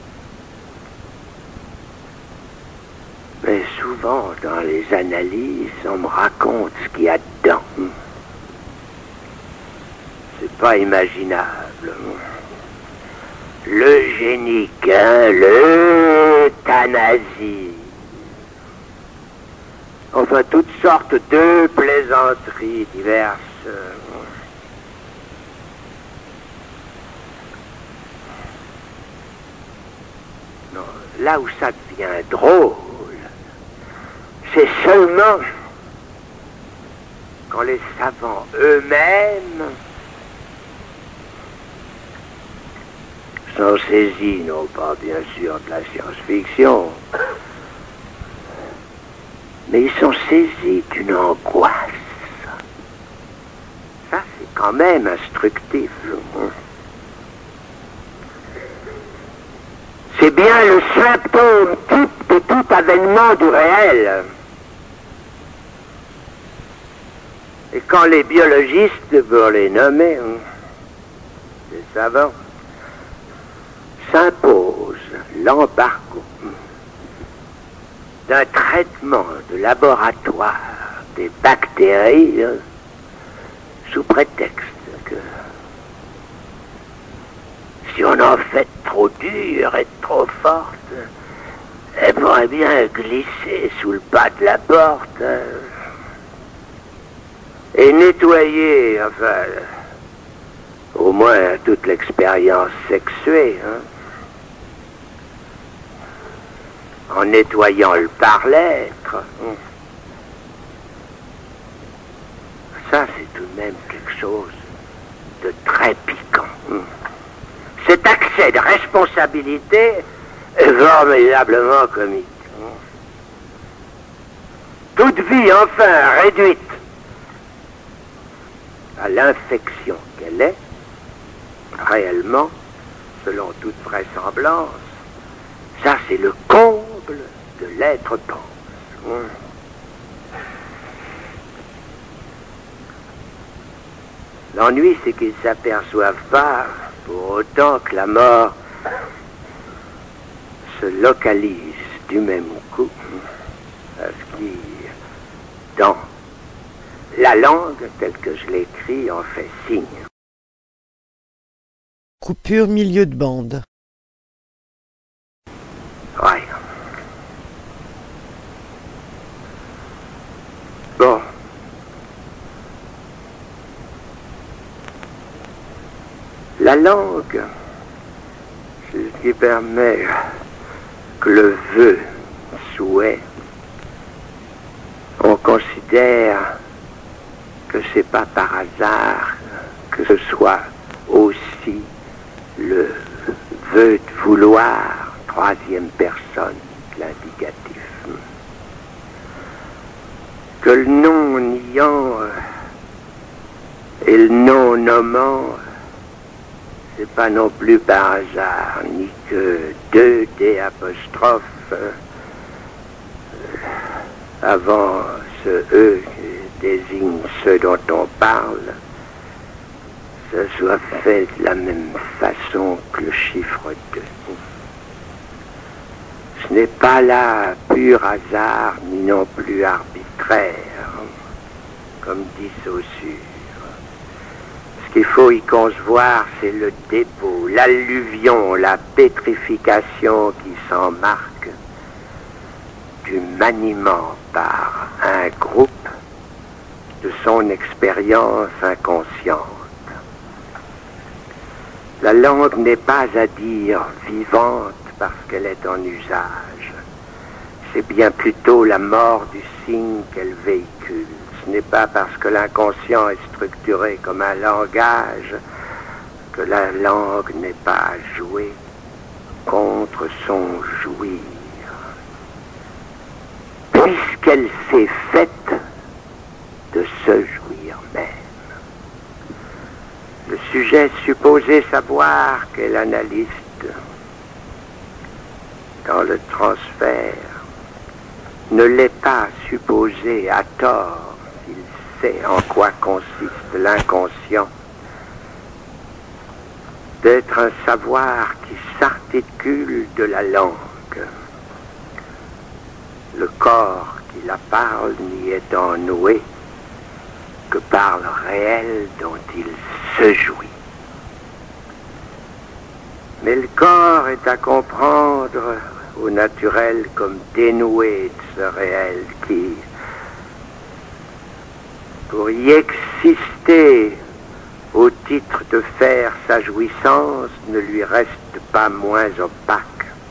Mais souvent, dans les analyses, on me raconte ce qu'il y a dedans. C'est pas imaginable. L'eugénique, hein, l'euthanasie. Enfin, toutes sortes de plaisanteries diverses. Non, là où ça devient drôle, c'est seulement quand les savants eux-mêmes sont saisis, non pas bien sûr de la science-fiction, mais ils sont saisis d'une angoisse. Ça, c'est quand même instructif. C'est bien le symptôme type de tout avènement du réel. Et quand les biologistes, pour les nommer, les savants, s'imposent l'embargo d'un traitement de laboratoire des bactéries hein, sous prétexte que si on en fait trop dure et trop forte, elle pourrait bien glisser sous le pas de la porte hein, et nettoyer, enfin, au moins toute l'expérience sexuée, hein, en nettoyant le par-l'être. Ça, c'est tout de même quelque chose de très piquant. Cet accès de responsabilité est formidablement comique. Toute vie, enfin, réduite à l'infection qu'elle est, réellement, selon toute vraisemblance, ça, c'est le comble de l'être pense. L'ennui, c'est qu'ils ne s'aperçoivent pas, pour autant que la mort se localise du même coup, à ce qui, dans la langue, telle que je l'écris, en fait signe. Coupure milieu de bande. Ouais. Bon. La langue, c'est ce qui permet que le vœu, souhait, on considère que c'est pas par hasard que ce soit aussi le vœu de vouloir, troisième personne de l'indicatif. Que le non niant et le non nommant, c'est pas non plus par hasard, ni que deux D apostrophes avant ce E qui désigne ceux dont on parle, ce soit fait de la même façon que le chiffre deux. Ce n'est pas là pur hasard, ni non plus arbitraire, comme dit Saussure. Ce qu'il faut y concevoir, c'est le dépôt, l'alluvion, la pétrification qui s'en marque du maniement par un groupe de son expérience inconsciente. La langue n'est pas à dire vivante parce qu'elle est en usage. C'est bien plutôt la mort du signe qu'elle véhicule. Ce n'est pas parce que l'inconscient est structuré comme un langage que la langue n'est pas à jouer contre son jouir. Puisqu'elle s'est faite de se jouir même. Le sujet supposé savoir quel analyste, dans le transfert, ne l'est pas supposé à tort s'il sait en quoi consiste l'inconscient, d'être un savoir qui s'articule de la langue. Le corps qui la parle n'y étant noué que par le réel dont il se jouit. Mais le corps est à comprendre au naturel comme dénoué de ce réel qui, pour y exister au titre de faire sa jouissance, ne lui reste pas moins opaque.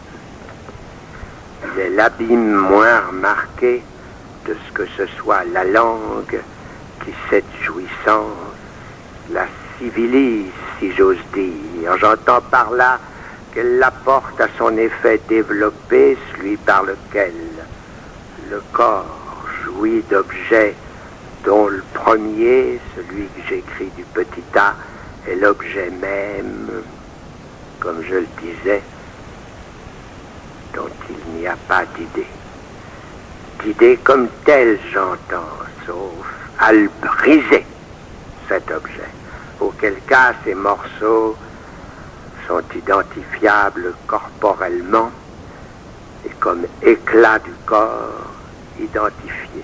Il est l'abîme moins remarqué de ce que ce soit la langue qui, cette jouissance, la civilise, si j'ose dire. J'entends par là qu'elle l'apporte à son effet développé, celui par lequel le corps jouit d'objets dont le premier, celui que j'écris du petit A, est l'objet même, comme je le disais, dont il n'y a pas d'idée. D'idée comme telle, j'entends, sauf à le briser, cet objet, auquel cas ces morceaux sont identifiables corporellement et comme éclat du corps identifié.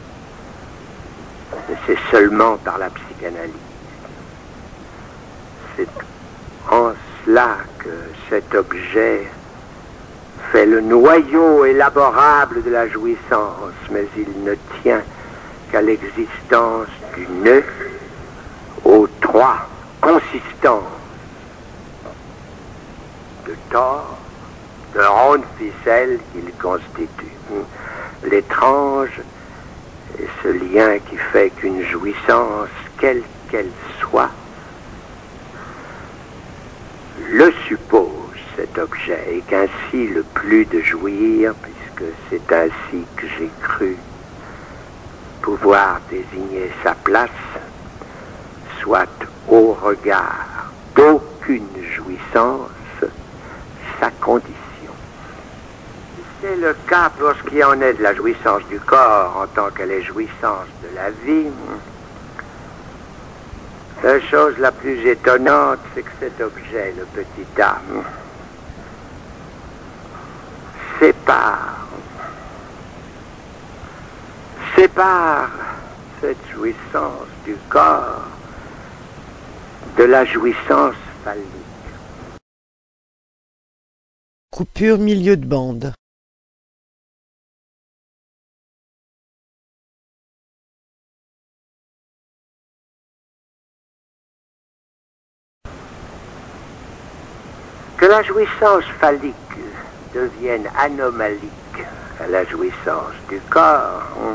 Mais c'est seulement par la psychanalyse. C'est en cela que cet objet fait le noyau élaborable de la jouissance, mais il ne tient qu'à l'existence du nœud aux trois consistances de tord, de ronde ficelle qu'il constitue. L'étrange est ce lien qui fait qu'une jouissance, quelle qu'elle soit, le suppose, cet objet, et qu'ainsi le plus de jouir, puisque c'est ainsi que j'ai cru pouvoir désigner sa place, soit au regard d'aucune jouissance sa condition. C'est le cas pour ce qui en est de la jouissance du corps en tant qu'elle est jouissance de la vie. La chose la plus étonnante, c'est que cet objet, le petit âme, sépare, sépare cette jouissance du corps de la jouissance phallique. Coupure milieu de bande. Que la jouissance phallique devienne anomalique à la jouissance du corps, hein,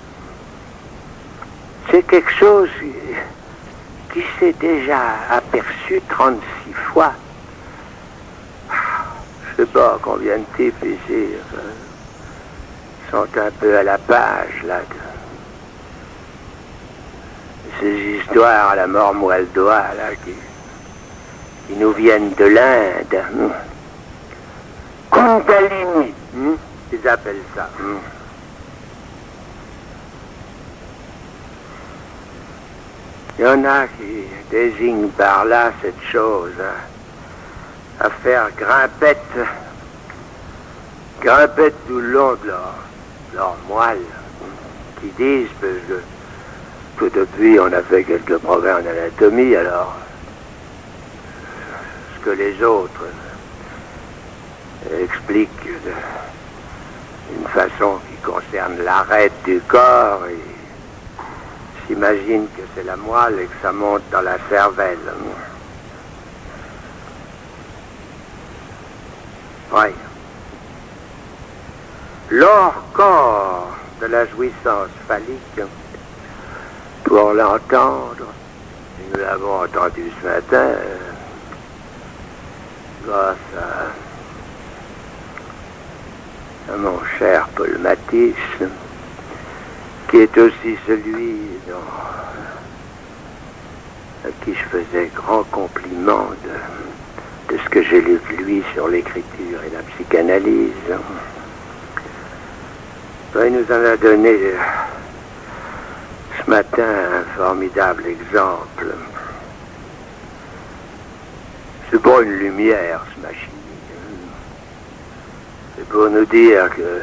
c'est quelque chose qui s'est déjà aperçu trente-six fois. Je sais pas combien de types ici euh, sont un peu à la page là de ces histoires à la mort moelle doigt là qui, qui nous viennent de l'Inde. Hein. Kundalini, hein, ils appellent ça. Hein. Il y en a qui désignent par là cette chose, hein, à faire grimpette, grimpette tout le long de leur, leur moelle, qui disent, parce que, que depuis on a fait quelques progrès en anatomie, alors ce que les autres expliquent d'une façon qui concerne l'arête du corps, et s'imaginent que c'est la moelle et que ça monte dans la cervelle. Oui. L'hors-corps de la jouissance phallique, pour l'entendre, nous l'avons entendu ce matin, grâce à, à mon cher Paul Matisse, qui est aussi celui dont à qui je faisais grand compliment de, de ce que j'ai lu de lui sur l'écriture et la psychanalyse. Il nous en a donné ce matin un formidable exemple. C'est pas une lumière, ce machine. C'est pour nous dire que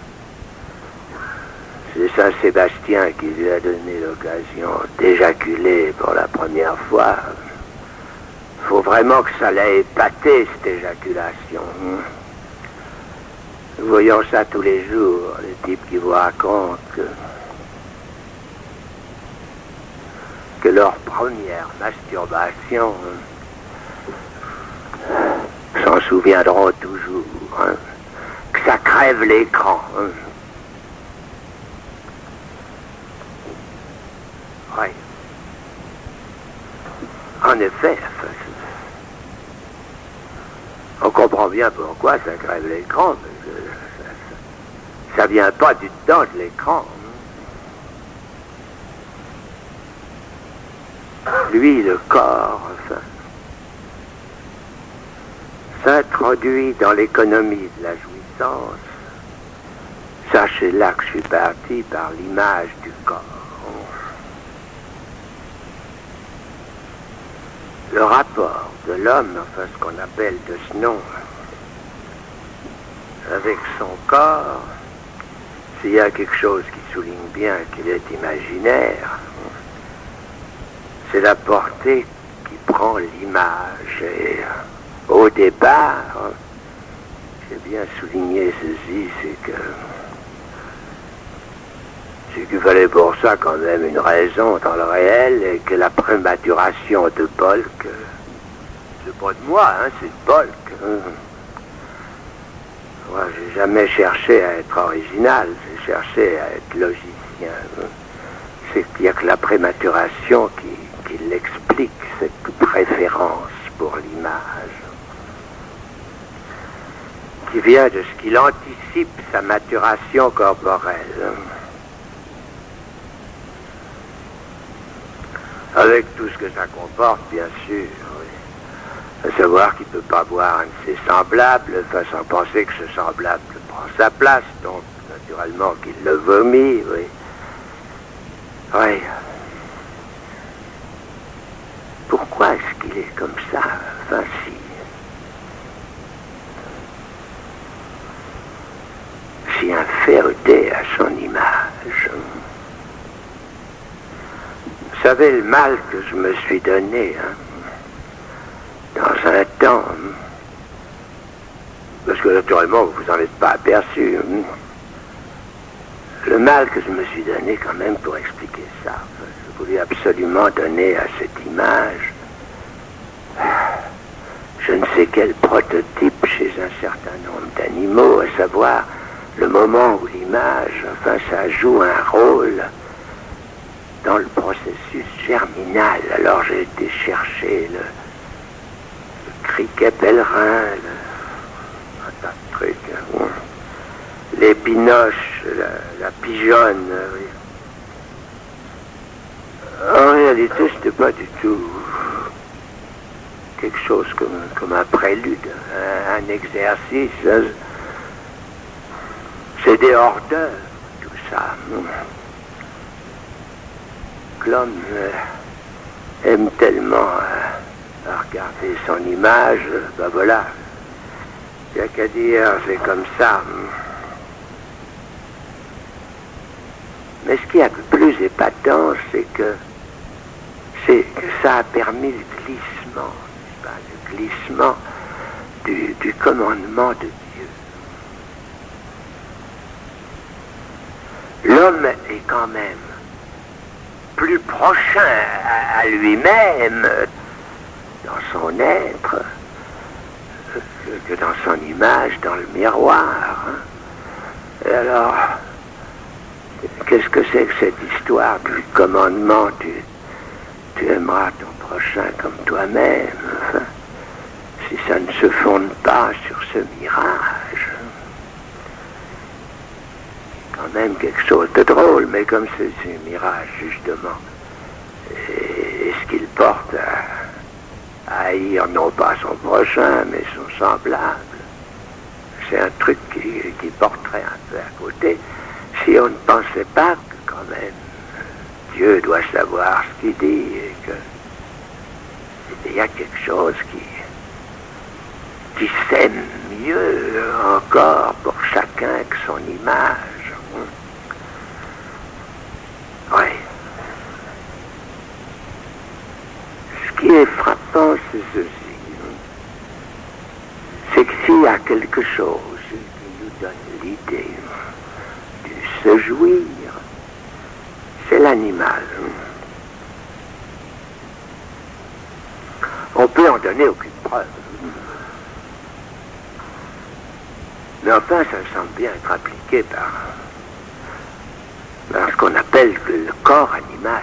c'est Saint-Sébastien qui lui a donné l'occasion d'éjaculer pour la première fois. Il faut vraiment que ça l'ait épaté, cette éjaculation. Nous voyons ça tous les jours, les types qui vous racontent que, que leur première masturbation s'en souviendront toujours, hein, que ça crève l'écran. Hein. Oui. En effet, on comprend bien pourquoi ça crève l'écran, mais ça, ça vient pas du dedans de l'écran. Lui, le corps, enfin, s'introduit dans l'économie de la jouissance. Sachez là que je suis parti par l'image du corps. Le rapport de l'homme, enfin ce qu'on appelle de ce nom, avec son corps, s'il y a quelque chose qui souligne bien qu'il est imaginaire, c'est la portée qui prend l'image. Et au départ, j'ai bien souligné ceci, c'est que c'est qu'il fallait pour ça quand même une raison dans le réel, et que la prématuration de Bolk, c'est pas de moi, hein, c'est de Bolk. Hein. Moi, j'ai jamais cherché à être original, j'ai cherché à être logicien. Hein. C'est qu'il n'y a que la prématuration qui, qui l'explique, cette préférence pour l'image, qui vient de ce qu'il anticipe sa maturation corporelle. Hein. Avec tout ce que ça comporte, bien sûr, oui. À savoir qu'il ne peut pas voir un de ses semblables, sans penser que ce semblable prend sa place, donc naturellement qu'il le vomit, oui. Oui. Pourquoi est-ce qu'il est comme ça, enfin si si inféodé à son image? Vous savez le mal que je me suis donné, hein, dans un temps, hein, parce que naturellement vous vous en êtes pas aperçu, hein, le mal que je me suis donné quand même pour expliquer ça. Je voulais absolument donner à cette image je ne sais quel prototype chez un certain nombre d'animaux, à savoir le moment où l'image, enfin ça joue un rôle dans le processus germinal. Alors j'ai été chercher le, le criquet pèlerin, le, un tas de trucs, hein, les pinoches, la, la pigeonne. Oui. En réalité, c'était pas du tout quelque chose comme, comme un prélude, un, un exercice. Hein. C'est des hors d'œuvre, tout ça. Que l'homme euh, aime tellement euh, à regarder son image, ben voilà, il n'y a qu'à dire, c'est comme ça. Mais ce qui est le plus épatant, c'est que, c'est que ça a permis le glissement, n'est-ce pas, le glissement du, du commandement de Dieu. L'homme est quand même plus prochain à, à lui-même dans son être que, que dans son image, dans le miroir. Hein. Et alors, qu'est-ce que c'est que cette histoire du commandement, tu, tu aimeras ton prochain comme toi-même, enfin, si ça ne se fonde pas sur ce mirage? Quand même quelque chose de drôle, mais comme c'est un mirage, justement, est-ce qu'il porte à, à haïr non pas son prochain, mais son semblable. C'est un truc qui, qui porterait un peu à côté si on ne pensait pas que quand même Dieu doit savoir ce qu'il dit et que il y a quelque chose qui, qui s'aime mieux encore pour chacun que son image. Oui. Ce qui est frappant, c'est ceci. C'est que s'il y a quelque chose qui nous donne l'idée de se jouir, c'est l'animal. On peut en donner aucune preuve. Mais enfin, ça semble bien être appliqué par, par ce qu'on appelle le corps animal.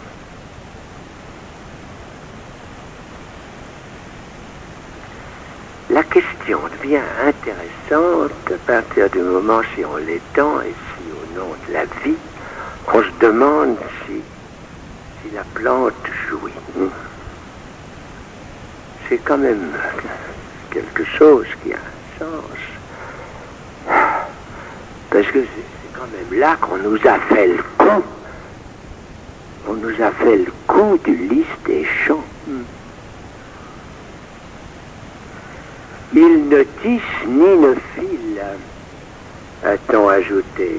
La question devient intéressante à partir du moment, si on l'étend et si au nom de la vie, on se demande si, si la plante jouit. C'est quand même quelque chose qui a un sens. Parce que c'est quand même là qu'on nous a fait le coup. On nous a fait le coup du lys des champs. Il ne tisse ni ne file, a-t-on ajouté.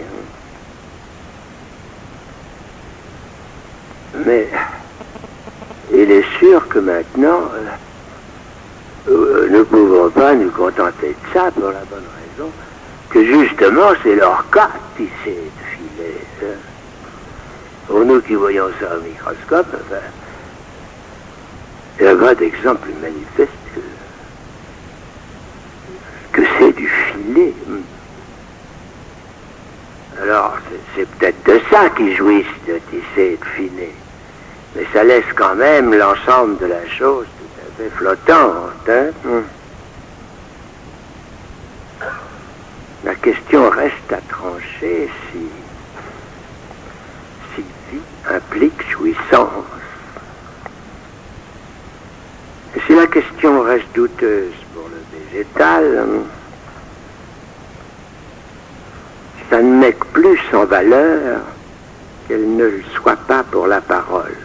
Mais il est sûr que maintenant, euh, nous ne pouvons pas nous contenter de ça pour la bonne raison que justement c'est leur cas de tisser et de filer. Hein. Pour nous qui voyons ça au microscope, enfin, il n'y a pas d'exemple manifeste que que c'est du filet. Alors, c'est peut-être de ça qu'ils jouissent de tisser et de filer. Mais ça laisse quand même l'ensemble de la chose tout à fait flottante. Hein? La question reste à trancher si, si vie implique jouissance. Et si la question reste douteuse pour le végétal, ça ne met que plus en valeur qu'elle ne le soit pas pour la parole.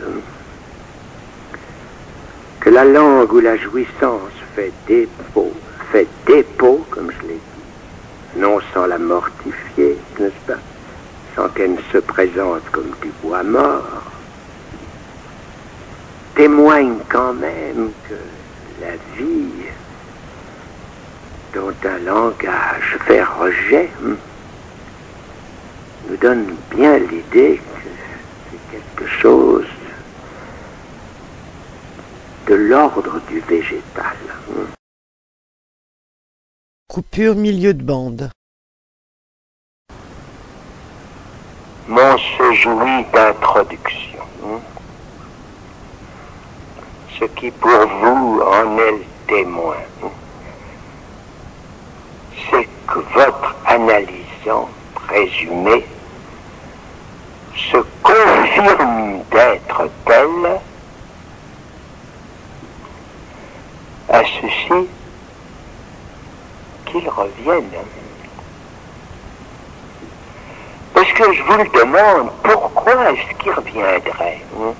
Que la langue ou la jouissance fait dépôt, fait dépôt, comme je l'ai dit, non sans la mortifier, n'est-ce pas, sans qu'elle ne se présente comme du bois mort, témoigne quand même que la vie, dont un langage fait rejet, nous donne bien l'idée que c'est quelque chose de l'ordre du végétal. Coupure milieu de bande. Mon se jouit d'introduction. Ce qui pour vous en est le témoin, c'est que votre analysant présumé se confirme d'être tel. À ceci qu'il revienne. Parce que je vous le demande, pourquoi est-ce qu'il reviendrait, hein?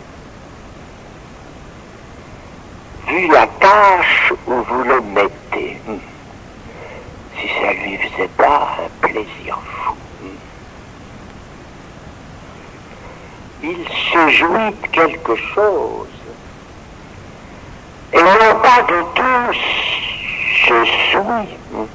Vu la tâche où vous le mettez, hein? Si ça lui faisait pas un plaisir fou. Hein? Il se jouit de quelque chose. Et non pas du tout se souille.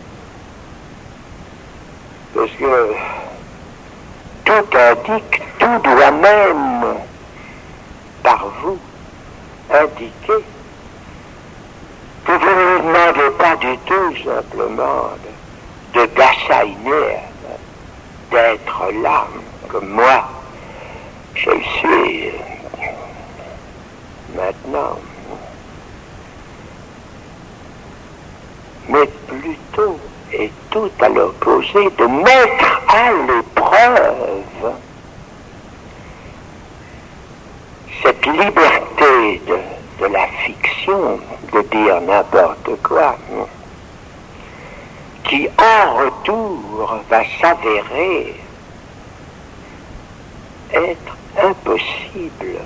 Parce que tout indique, tout doit même, par vous, indiquer que vous ne lui demandez pas du tout simplement de, de d'assainer, d'être là, comme moi, je le suis maintenant. Mais plutôt, et tout à l'opposé, de mettre à l'épreuve cette liberté de de la fiction de dire n'importe quoi, qui en retour va s'avérer être impossible.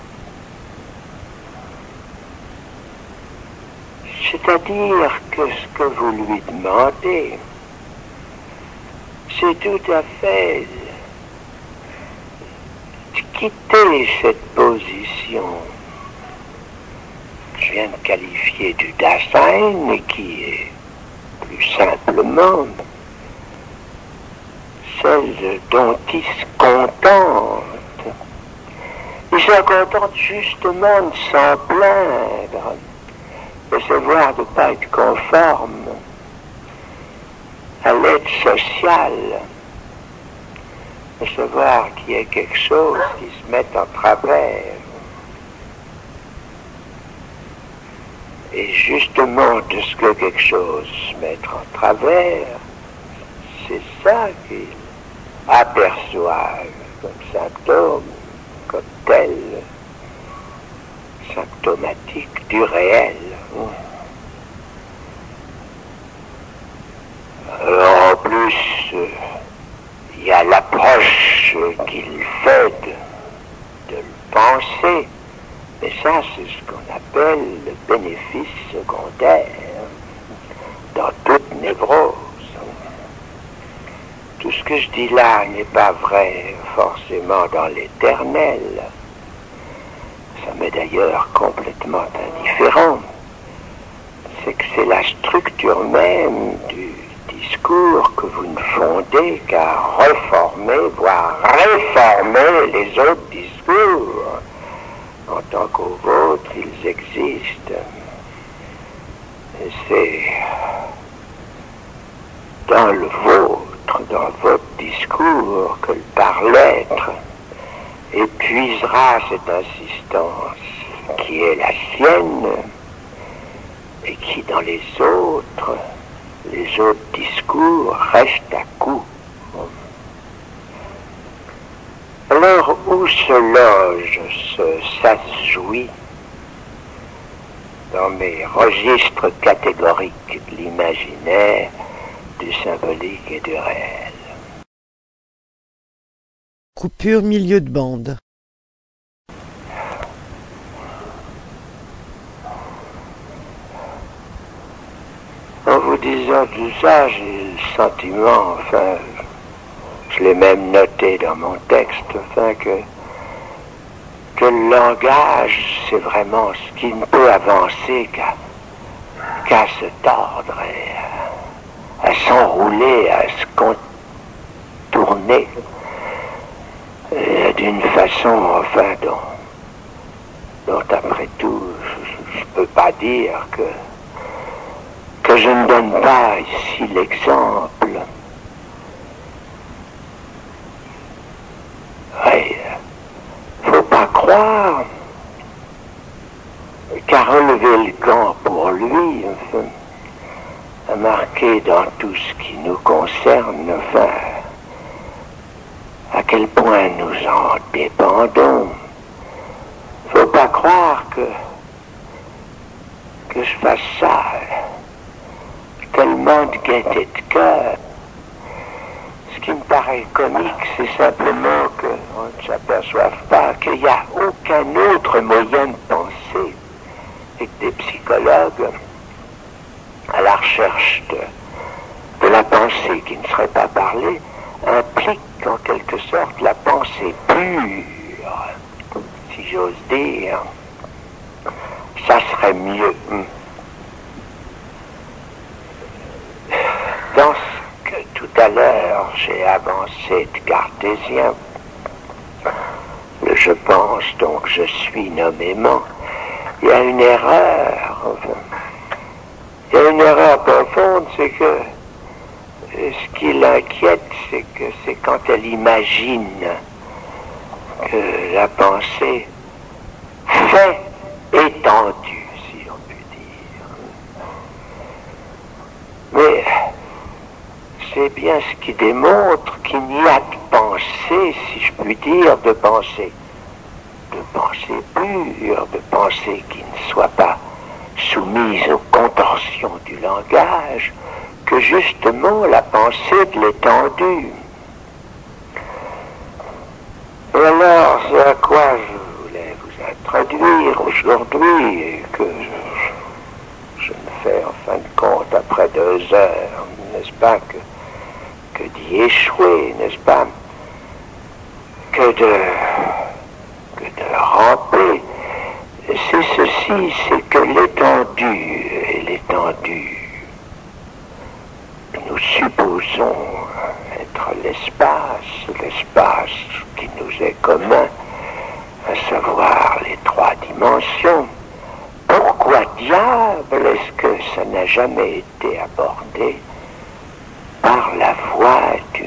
C'est-à-dire que ce que vous lui demandez, c'est tout à fait de quitter cette position que je viens de qualifier du Dasein et qui est plus simplement celle dont il se contente. Il se contente justement de s'en plaindre, de savoir de ne pas être conforme à l'aide sociale, de savoir qu'il y a quelque chose qui se met en travers. Et justement, de ce que quelque chose se met en travers, c'est ça qu'il aperçoit comme symptôme, comme tel, symptomatique du réel. Alors, en plus, euh, il y a l'approche qu'il fait de, de le penser, mais ça, c'est ce qu'on appelle le bénéfice secondaire dans toute névrose. Tout ce que je dis là n'est pas vrai forcément dans l'éternel. Ça m'est d'ailleurs complètement indifférent. C'est que c'est la structure même du discours que vous ne fondez qu'à reformer, voire réformer les autres discours. En tant qu'aux vôtres, ils existent. Et c'est dans le vôtre, dans votre discours, que le par-l'être épuisera cette insistance qui est la sienne et qui, dans les autres, les autres discours restent à coup. Alors, où se loge ce ça se jouit dans mes registres catégoriques de l'imaginaire, du symbolique et du réel? Coupure milieu de bande. En vous disant tout ça, j'ai le sentiment, enfin, je l'ai même noté dans mon texte, enfin, que, que le langage, c'est vraiment ce qui ne peut avancer qu'à qu'à se tordre, et à, à s'enrouler, à se contourner, et d'une façon, enfin, dont, dont après tout, je ne peux pas dire que que je ne donne pas ici l'exemple. Oui, faut pas croire qu'à relever le gant pour lui, enfin, à marquer dans tout ce qui nous concerne, enfin, à quel point nous en dépendons. Faut pas croire que que je fasse ça tellement de gaieté de cœur. Ce qui me paraît comique, c'est simplement qu'on ne s'aperçoive pas qu'il n'y a aucun autre moyen de penser et que des psychologues, à la recherche de, de la pensée qui ne serait pas parlée, impliquent en quelque sorte la pensée pure, si j'ose dire. Ça serait mieux. Dans ce que tout à l'heure j'ai avancé de cartésien, le je pense donc je suis nommément, il y a une erreur, enfin, il y a une erreur profonde, c'est que ce qui l'inquiète, c'est que c'est quand elle imagine que la pensée fait étendue, si on peut dire. Mais c'est bien ce qui démontre qu'il n'y a de pensée, si je puis dire, de pensée. De pensée assez pure de pensée qui ne soit pas soumise aux contorsions du langage que justement la pensée de l'étendue. Et alors, c'est à quoi je voulais vous introduire aujourd'hui et que je, je me fais en fin de compte après deux heures, n'est-ce pas, que, que d'y échouer, n'est-ce pas, que de, que de ramper. C'est ceci, c'est que l'étendue et l'étendue, nous supposons être l'espace, l'espace qui nous est commun, à savoir les trois dimensions. Pourquoi diable est-ce que ça n'a jamais été abordé par la voie d'une...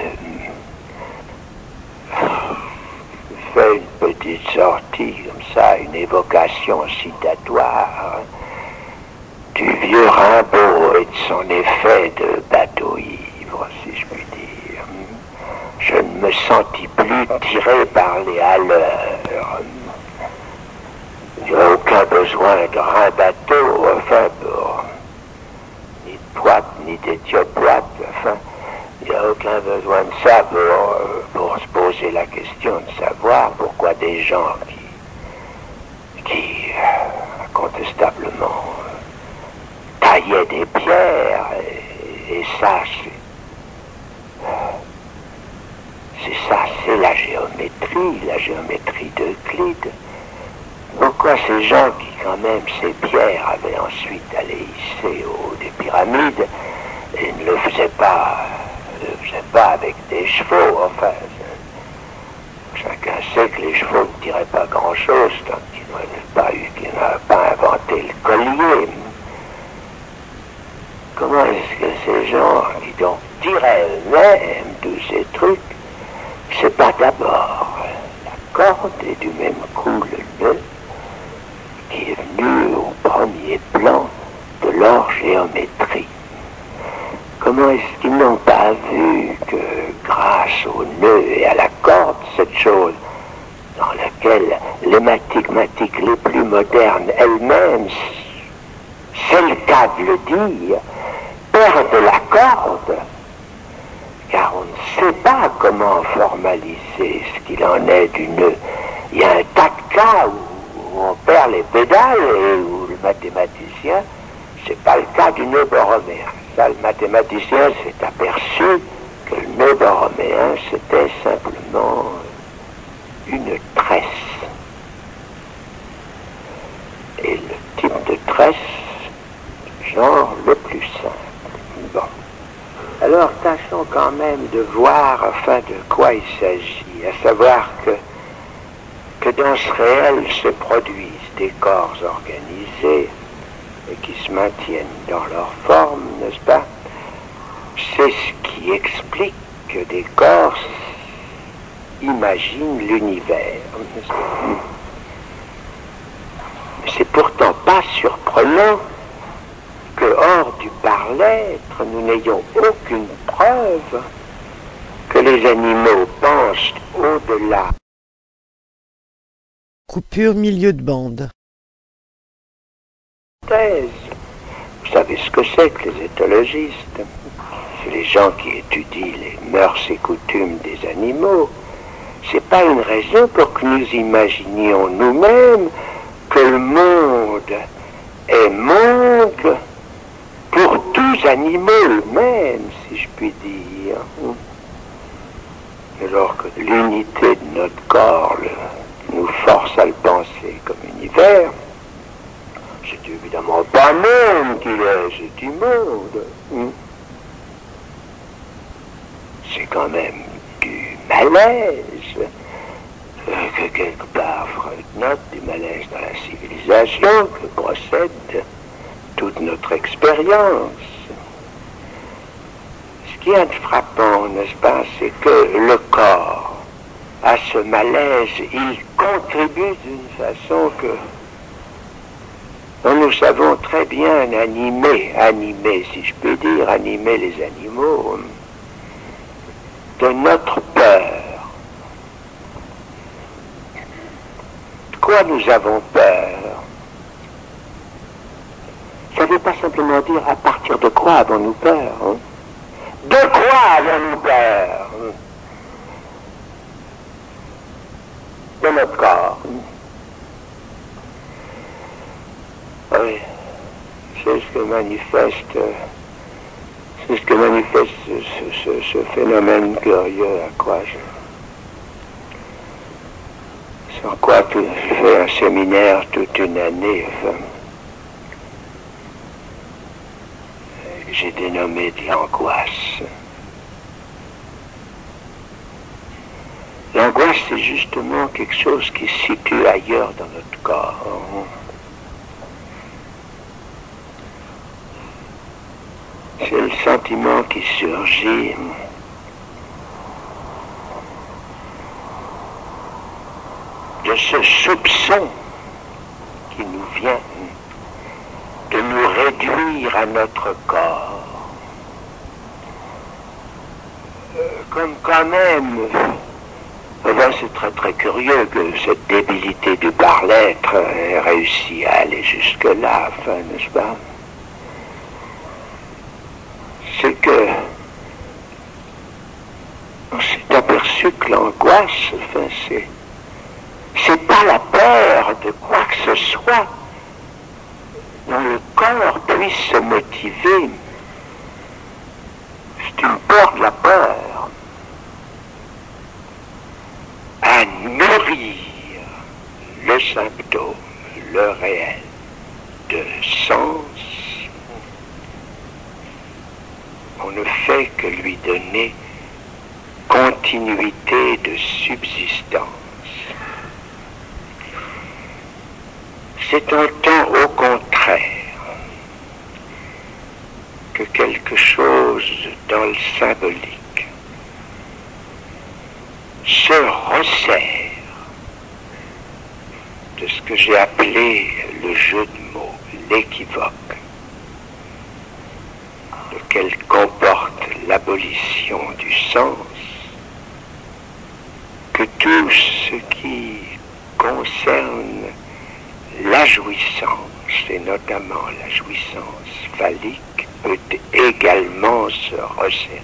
Je fais une petite sortie comme ça, une évocation citatoire du vieux Rimbaud et de son effet de bateau ivre, si je puis dire. Je ne me sentis plus tiré par les haleurs. Il n'y a aucun besoin de un bateau, enfin, pour, ni de poite, ni d'éthiopoite, enfin, il n'y a aucun besoin de ça pour, pour se poser la question de savoir pourquoi des gens qui, qui incontestablement, taillaient des pierres, et, et ça, c'est, c'est ça, c'est la géométrie, la géométrie d'Euclide. Pourquoi ces gens qui, quand même, ces pierres avaient ensuite allé hisser au haut des pyramides et ne le faisaient pas, ne le faisaient pas avec des chevaux, enfin, chacun sait que les chevaux ne tiraient pas grand-chose tant qu'ils n'avaient pas eu, qu'ils n'avaient pas inventé le collier. Comment est-ce que ces gens qui donc tiraient eux-mêmes tous ces trucs, c'est pas d'abord la corde et du même coup le nœud qui est venu au premier plan de leur géométrie. Comment est-ce qu'ils n'ont pas vu que grâce au nœud et à la corde, cette chose dans laquelle les mathématiques les plus modernes elles-mêmes, c'est le cas de le dire, perdent la corde, car on ne sait pas comment formaliser ce qu'il en est du nœud. Il y a un tas de cas où on perd les pédales et où le mathématicien, c'est pas le cas du nœud borroméen. Ça, le mathématicien s'est aperçu que le nœud borroméen, c'était simplement une tresse. Et le type de tresse, genre le plus simple. Bon. Alors, tâchons quand même de voir, enfin, de quoi il s'agit, à savoir que, que dans ce réel se produisent des corps organisés et qui se maintiennent dans leur forme, n'est-ce pas? C'est ce qui explique que des corps imaginent l'univers, n'est-ce pas? Mais c'est pourtant pas surprenant que hors du par-l'être, nous n'ayons aucune preuve que les animaux pensent au-delà. Coupure milieu de bande. Vous savez ce que c'est que les éthologistes? C'est les gens qui étudient les mœurs et coutumes des animaux. C'est pas une raison pour que nous imaginions nous-mêmes que le monde est monde pour tous animaux eux-mêmes, si je puis dire. Alors que l'unité de notre corps le, nous force à le penser comme univers, c'est évidemment pas monde qu'il est, c'est du monde. C'est quand même du malaise euh, que quelque part Freud note, du malaise dans la civilisation que procède toute notre expérience. Ce qui est frappant, n'est-ce pas, c'est que le corps, à ce malaise, il contribue d'une façon que dont nous savons très bien animer, animer, si je peux dire, animer les animaux de notre peur. De quoi quoi nous avons peur, ça ne veut pas simplement dire à partir de quoi avons-nous peur. Hein? De quoi avons-nous peur? De notre corps. Oui, c'est ce que manifeste, c'est ce que manifeste ce, ce, ce phénomène curieux à quoi je, sur quoi tout, je fais un séminaire toute une année, enfin, que j'ai dénommé de l'angoisse. L'angoisse, c'est justement quelque chose qui se situe ailleurs dans notre corps. C'est le sentiment qui surgit de ce soupçon qui nous vient de nous réduire à notre corps. Euh, comme quand même, enfin, c'est très très curieux que cette débilité du par-l'être ait réussi à aller jusque-là, enfin, n'est-ce pas? C'est que on s'est aperçu que l'angoisse, enfin, c'est c'est pas la peur de quoi que ce soit dont le corps puisse se motiver. C'est une peur de la peur à nourrir le symptôme, le réel, de sens. On ne fait que lui donner continuité de subsistance. C'est un temps au contraire que quelque chose dans le symbolique se resserre de ce que j'ai appelé le jeu de mots, l'équivoque, lequel comporte l'abolition du sens, que tout ce qui concerne la jouissance, et notamment la jouissance phallique, peut également se resserrer.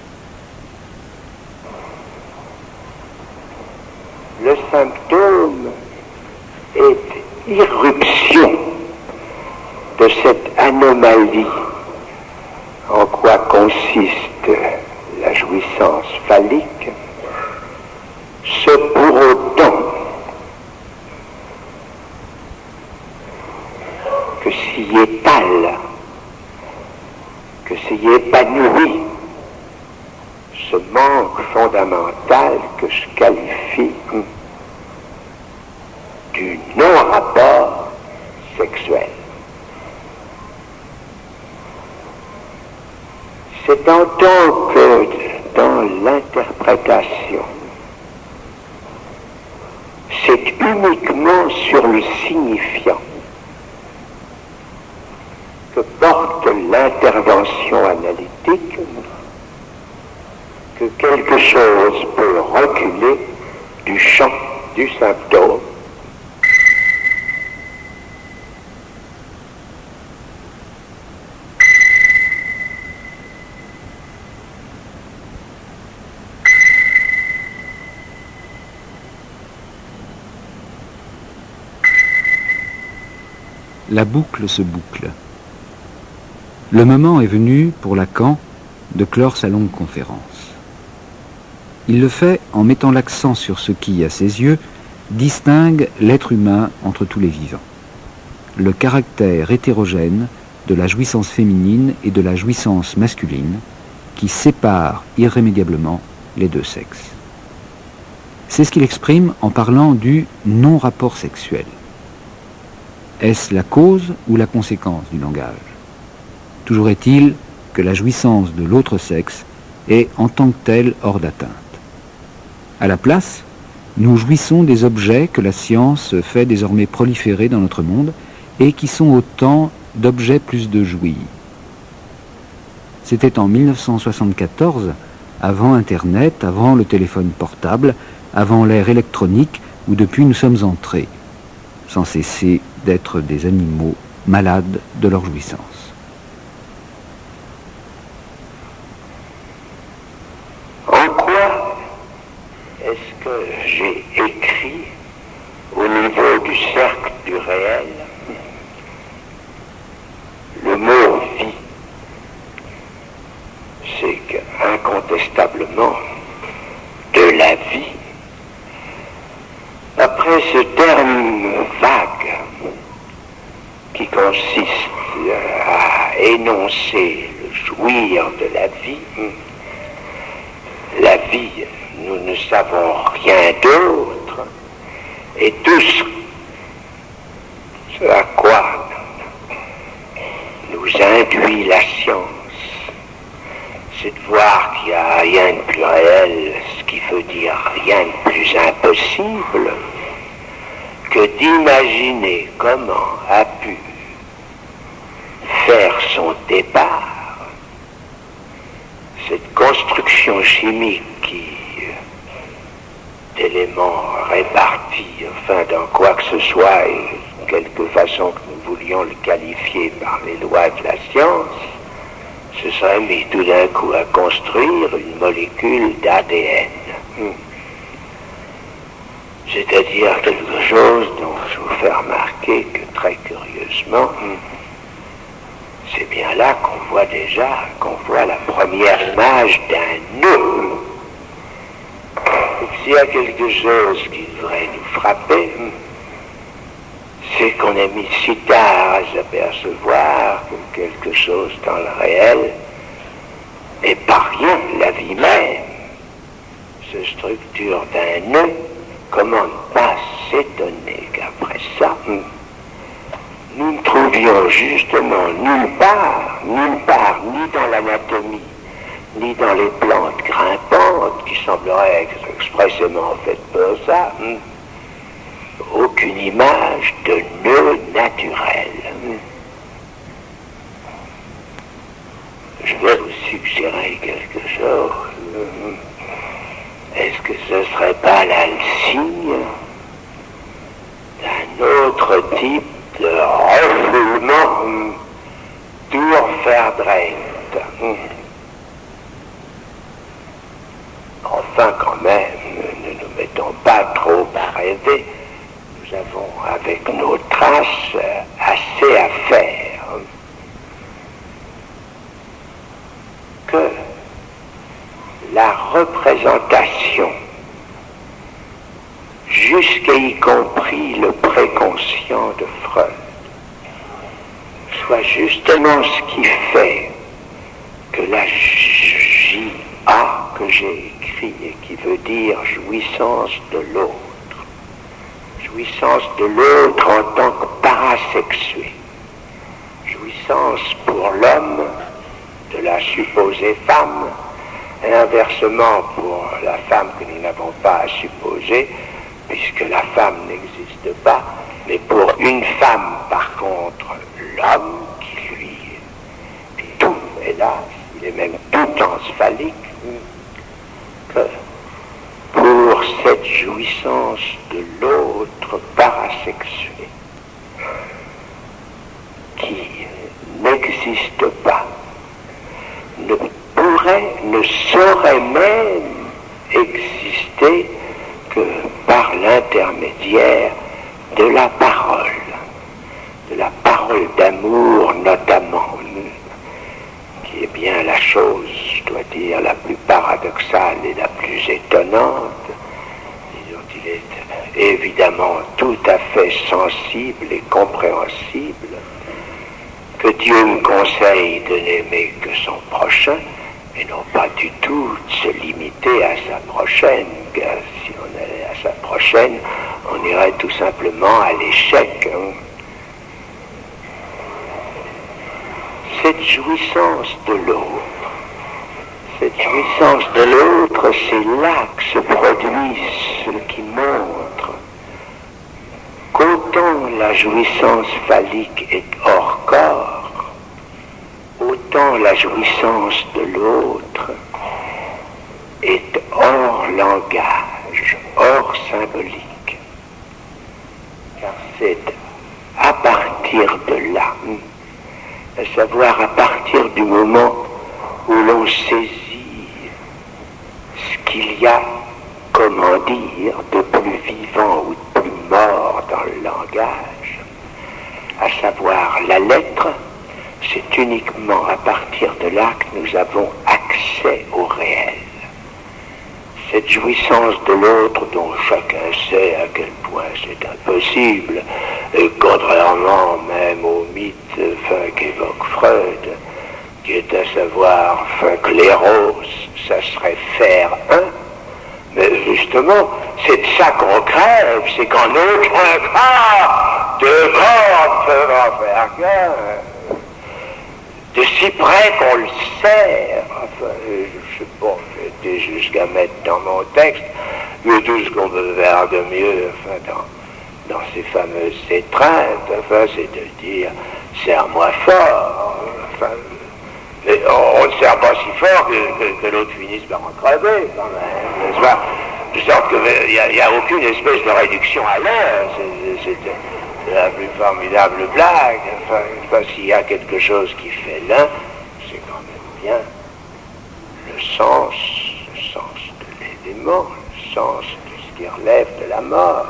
Le symptôme est irruption de cette anomalie en quoi consiste la jouissance phallique, ce pour autant que s'y étale, que s'y épanouit ce manque fondamental que je qualifie du non-rapport sexuel. C'est en tant que dans l'interprétation, c'est uniquement sur le signifiant que porte l'intervention analytique que quelque chose peut reculer du champ du symptôme. La boucle se boucle. Le moment est venu pour Lacan de clore sa longue conférence. Il le fait en mettant l'accent sur ce qui, à ses yeux, distingue l'être humain entre tous les vivants. Le caractère hétérogène de la jouissance féminine et de la jouissance masculine qui sépare irrémédiablement les deux sexes. C'est ce qu'il exprime en parlant du non-rapport sexuel. Est-ce la cause ou la conséquence du langage? Toujours est-il que la jouissance de l'autre sexe est en tant que telle hors d'atteinte. À la place, nous jouissons des objets que la science fait désormais proliférer dans notre monde et qui sont autant d'objets plus de jouir. C'était en mille neuf cent soixante-quatorze, avant Internet, avant le téléphone portable, avant l'ère électronique où depuis nous sommes entrés. sans cesser d'être des animaux malades de leur jouissance. En quoi est-ce que j'ai écrit au niveau du cercle du réel le mot vie? C'est qu'incontestablement, de la vie, après ce terme vague qui consiste à énoncer le jouir de la vie, la vie, nous ne savons rien d'autre, et tout ce à quoi nous induit la science, c'est de voir qu'il n'y a rien de plus réel, ce qui veut dire rien de plus impossible, que d'imaginer comment a pu faire son départ cette construction chimique qui, d'éléments répartis, enfin dans quoi que ce soit, et de quelque façon que nous voulions le qualifier par les lois de la science, se serait mis tout d'un coup à construire une molécule d'A D N. Hmm. C'est-à-dire quelque chose dont je vous fais remarquer que très curieusement, hmm, c'est bien là qu'on voit déjà, qu'on voit la première image d'un nœud. S'il y a quelque chose qui devrait nous frapper, hmm, c'est qu'on est mis si tard à s'apercevoir que quelque chose dans le réel n'est pas rien, la vie même se structure d'un nœud. Comment ne pas s'étonner qu'après ça, nous ne trouvions justement nulle part, nulle part, ni dans l'anatomie, ni dans les plantes grimpantes, qui sembleraient être expressément faites pour ça, aucune image de nœud naturel. Je vais vous suggérer quelque chose. Est-ce que ce serait pas là le signe d'un autre type de refoulement d'Urferdreht? Enfin, quand même, ne nous mettons pas trop à rêver. Nous avons avec nos traces assez à faire. Que la représentation, jusqu'à y compris le préconscient de Freud, soit justement ce qui fait que la J A que j'ai écrit et qui veut dire jouissance de l'autre, jouissance de l'autre en tant que parasexué, jouissance pour l'homme de la supposée femme, et inversement pour la femme que nous n'avons pas à supposer, puisque la femme n'existe pas, mais pour une femme, par contre, l'homme qui lui est tout, hélas, il est même tout encephalique, que pour cette jouissance de l'autre parasexué, qui n'existe pas, ne pourrait, ne saurait même exister que par l'intermédiaire de la parole, de la parole d'amour notamment, qui est bien la chose, je dois dire, la plus paradoxale et la plus étonnante, et dont il est évidemment tout à fait sensible et compréhensible, que Dieu me conseille de n'aimer que son prochain, et non pas du tout de se limiter à sa prochaine, car si on allait à sa prochaine, on irait tout simplement à l'échec. Hein. Cette jouissance de l'autre, cette jouissance de l'autre, c'est là que se produit ce qui montre qu'autant la jouissance phallique est hors corps, autant la jouissance de l'autre est hors langage, hors symbolique. Car c'est à partir de là, à savoir à partir du moment où l'on saisit ce qu'il y a, comment dire, de plus vivant ou de plus mort dans le langage, à savoir la lettre, c'est uniquement à partir de là que nous avons accès au réel. Cette jouissance de l'autre dont chacun sait à quel point c'est impossible, et contrairement même au mythe enfin, qu'évoque Freud, qui est à savoir enfin, que l'éros, ça serait faire un, mais justement, c'est de ça qu'on crève, c'est qu'en aucun cas, deux corps peuvent en faire qu'un. De si près qu'on le sert, enfin, je sais pas, j'ai été jusqu'à mettre dans mon texte que tout ce qu'on peut faire de mieux, enfin, dans, dans ces fameuses étreintes, enfin, c'est de dire, serre-moi fort, enfin, mais on, on ne sert pas si fort que, que, que l'autre finisse par en crever, quand même, n'est-ce pas? De sorte qu'il n'y a, a aucune espèce de réduction à l'un, c'est... C'est la plus formidable blague. Enfin, enfin s'il y a quelque chose qui fait l'un, c'est quand même bien le sens, le sens de l'élément, le sens de ce qui relève de la mort.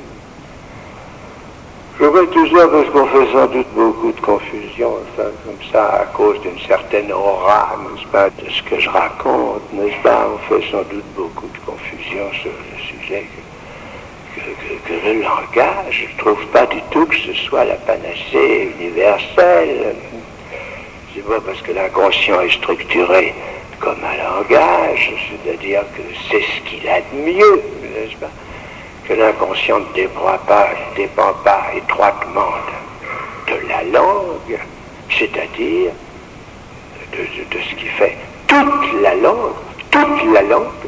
Je vois tout ça parce qu'on fait sans doute beaucoup de confusion, enfin, comme ça, à cause d'une certaine aura, n'est-ce pas, de ce que je raconte, n'est-ce pas, on fait sans doute beaucoup de confusion sur le sujet que Que, que, que le langage, je ne trouve pas du tout que ce soit la panacée universelle. C'est pas parce que l'inconscient est structuré comme un langage, c'est-à-dire que c'est ce qu'il a de mieux, n'est-ce pas, que l'inconscient ne dépend pas, ne dépend pas étroitement de, de la langue, c'est-à-dire de, de, de ce qui fait toute la langue, toute la langue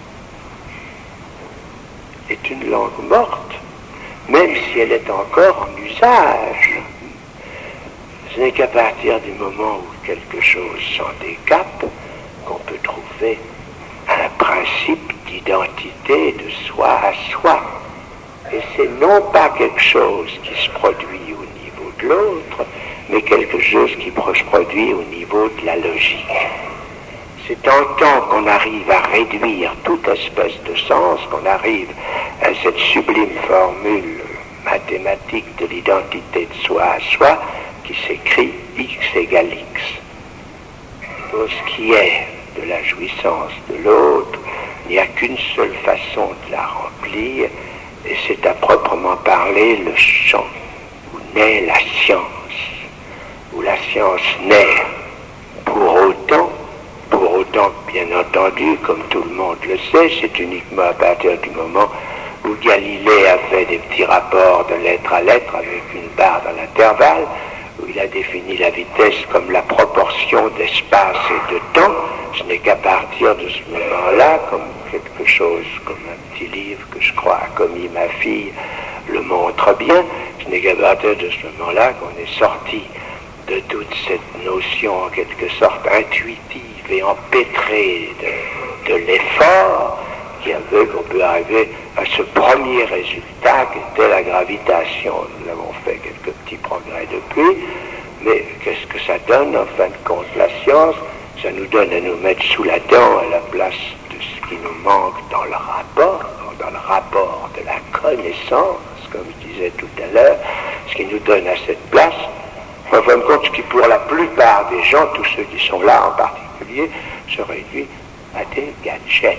est une langue morte, même si elle est encore en usage. Ce n'est qu'à partir du moment où quelque chose s'en décape qu'on peut trouver un principe d'identité de soi à soi. Et c'est non pas quelque chose qui se produit au niveau de l'autre, mais quelque chose qui se produit au niveau de la logique. C'est en tant qu'on arrive à réduire toute espèce de sens, qu'on arrive à cette sublime formule mathématique de l'identité de soi à soi, qui s'écrit X égale X. Pour ce qui est de la jouissance de l'autre, il n'y a qu'une seule façon de la remplir, et c'est à proprement parler le champ où naît la science, où la science naît pour autant Pour autant, bien entendu, comme tout le monde le sait, c'est uniquement à partir du moment où Galilée a fait des petits rapports de lettre à lettre avec une barre dans l'intervalle, où il a défini la vitesse comme la proportion d'espace et de temps. Ce n'est qu'à partir de ce moment-là, comme quelque chose, comme un petit livre que je crois a commis ma fille le montre bien, ce n'est qu'à partir de ce moment-là qu'on est sorti de toute cette notion en quelque sorte intuitive et empêtrée de, de l'effort qui a fait qu'on peut arriver à ce premier résultat qui était la gravitation. Nous avons fait quelques petits progrès depuis, mais qu'est-ce que ça donne en fin de compte? La science, ça nous donne à nous mettre sous la dent à la place de ce qui nous manque dans le rapport, dans le rapport de la connaissance, comme je disais tout à l'heure, ce qui nous donne à cette place, en fin de compte, ce qui pour la plupart des gens, tous ceux qui sont là en particulier, se réduit à des gadgets.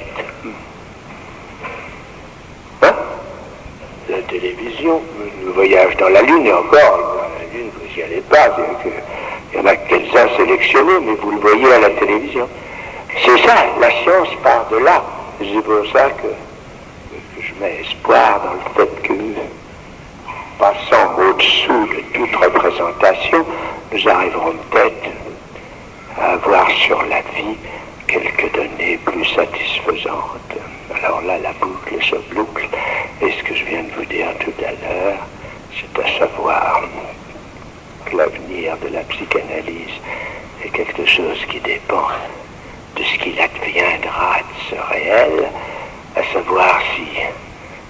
Hein? La télévision, le voyage dans la Lune, et encore, dans la Lune, vous n'y allez pas, il y en a quelques-uns sélectionnés, mais vous le voyez à la télévision. C'est ça, la science part de là. C'est pour ça que, que je mets espoir dans le fait que, passant au-dessous de toute représentation, nous arriverons peut-être à avoir sur la vie quelques données plus satisfaisantes. Alors là, la boucle se boucle, et ce que je viens de vous dire tout à l'heure, c'est à savoir que l'avenir de la psychanalyse est quelque chose qui dépend de ce qu'il adviendra de ce réel, à savoir si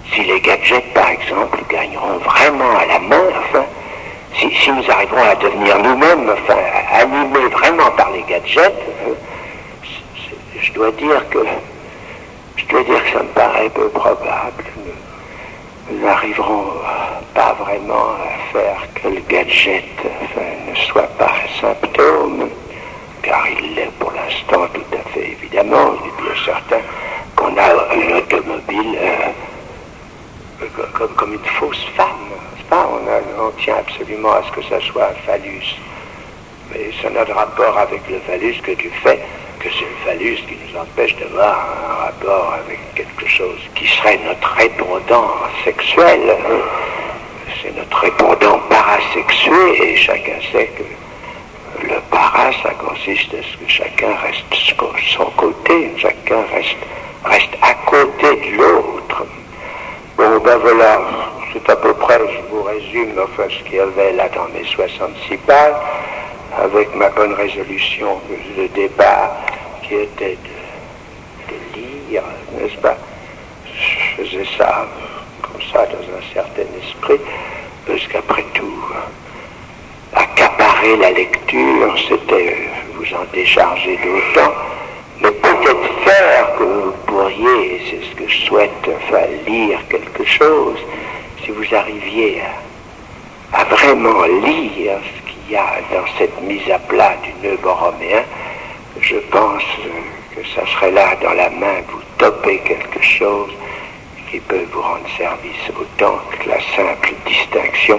si les gadgets, par exemple, gagneront vraiment à la main, enfin, si, si nous arriverons à devenir nous-mêmes, enfin, animés vraiment par les gadgets, euh, je dois dire que je dois dire que ça me paraît peu probable. Nous n'arriverons pas vraiment à faire que le gadget enfin, ne soit pas un symptôme, car il l'est pour l'instant tout à fait évidemment. Il est bien certain qu'on a une automobile euh, comme, comme une fausse femme, n'est-ce pas? On, a, on tient absolument à ce que ça soit un phallus. Mais ça n'a de rapport avec le phallus que du fait que c'est le phallus qui nous empêche d'avoir un rapport avec quelque chose qui serait notre répondant sexuel. C'est notre répondant parasexué, et chacun sait que le para, ça consiste à ce que chacun reste de son côté, chacun reste, reste à côté de l'autre. Bon, ben voilà, c'est à peu près, je vous résume, enfin, ce qu'il y avait là dans mes soixante-six pages, avec ma bonne résolution de départ, qui était de, de lire, n'est-ce pas? Je faisais ça, comme ça, dans un certain esprit, parce qu'après tout, accaparer la lecture, c'était vous en décharger d'autant, mais peut-être faire que vous pourriez, c'est ce que je souhaite, enfin, lire quelque chose, si vous arriviez à, à vraiment lire ce qu'il y a dans cette mise à plat du nœud borroméen, je pense que ça serait là dans la main, vous topez quelque chose qui peut vous rendre service autant que la simple distinction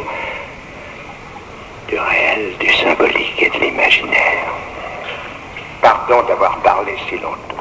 du réel, du symbolique et de l'imaginaire. Pardon d'avoir parlé si longtemps.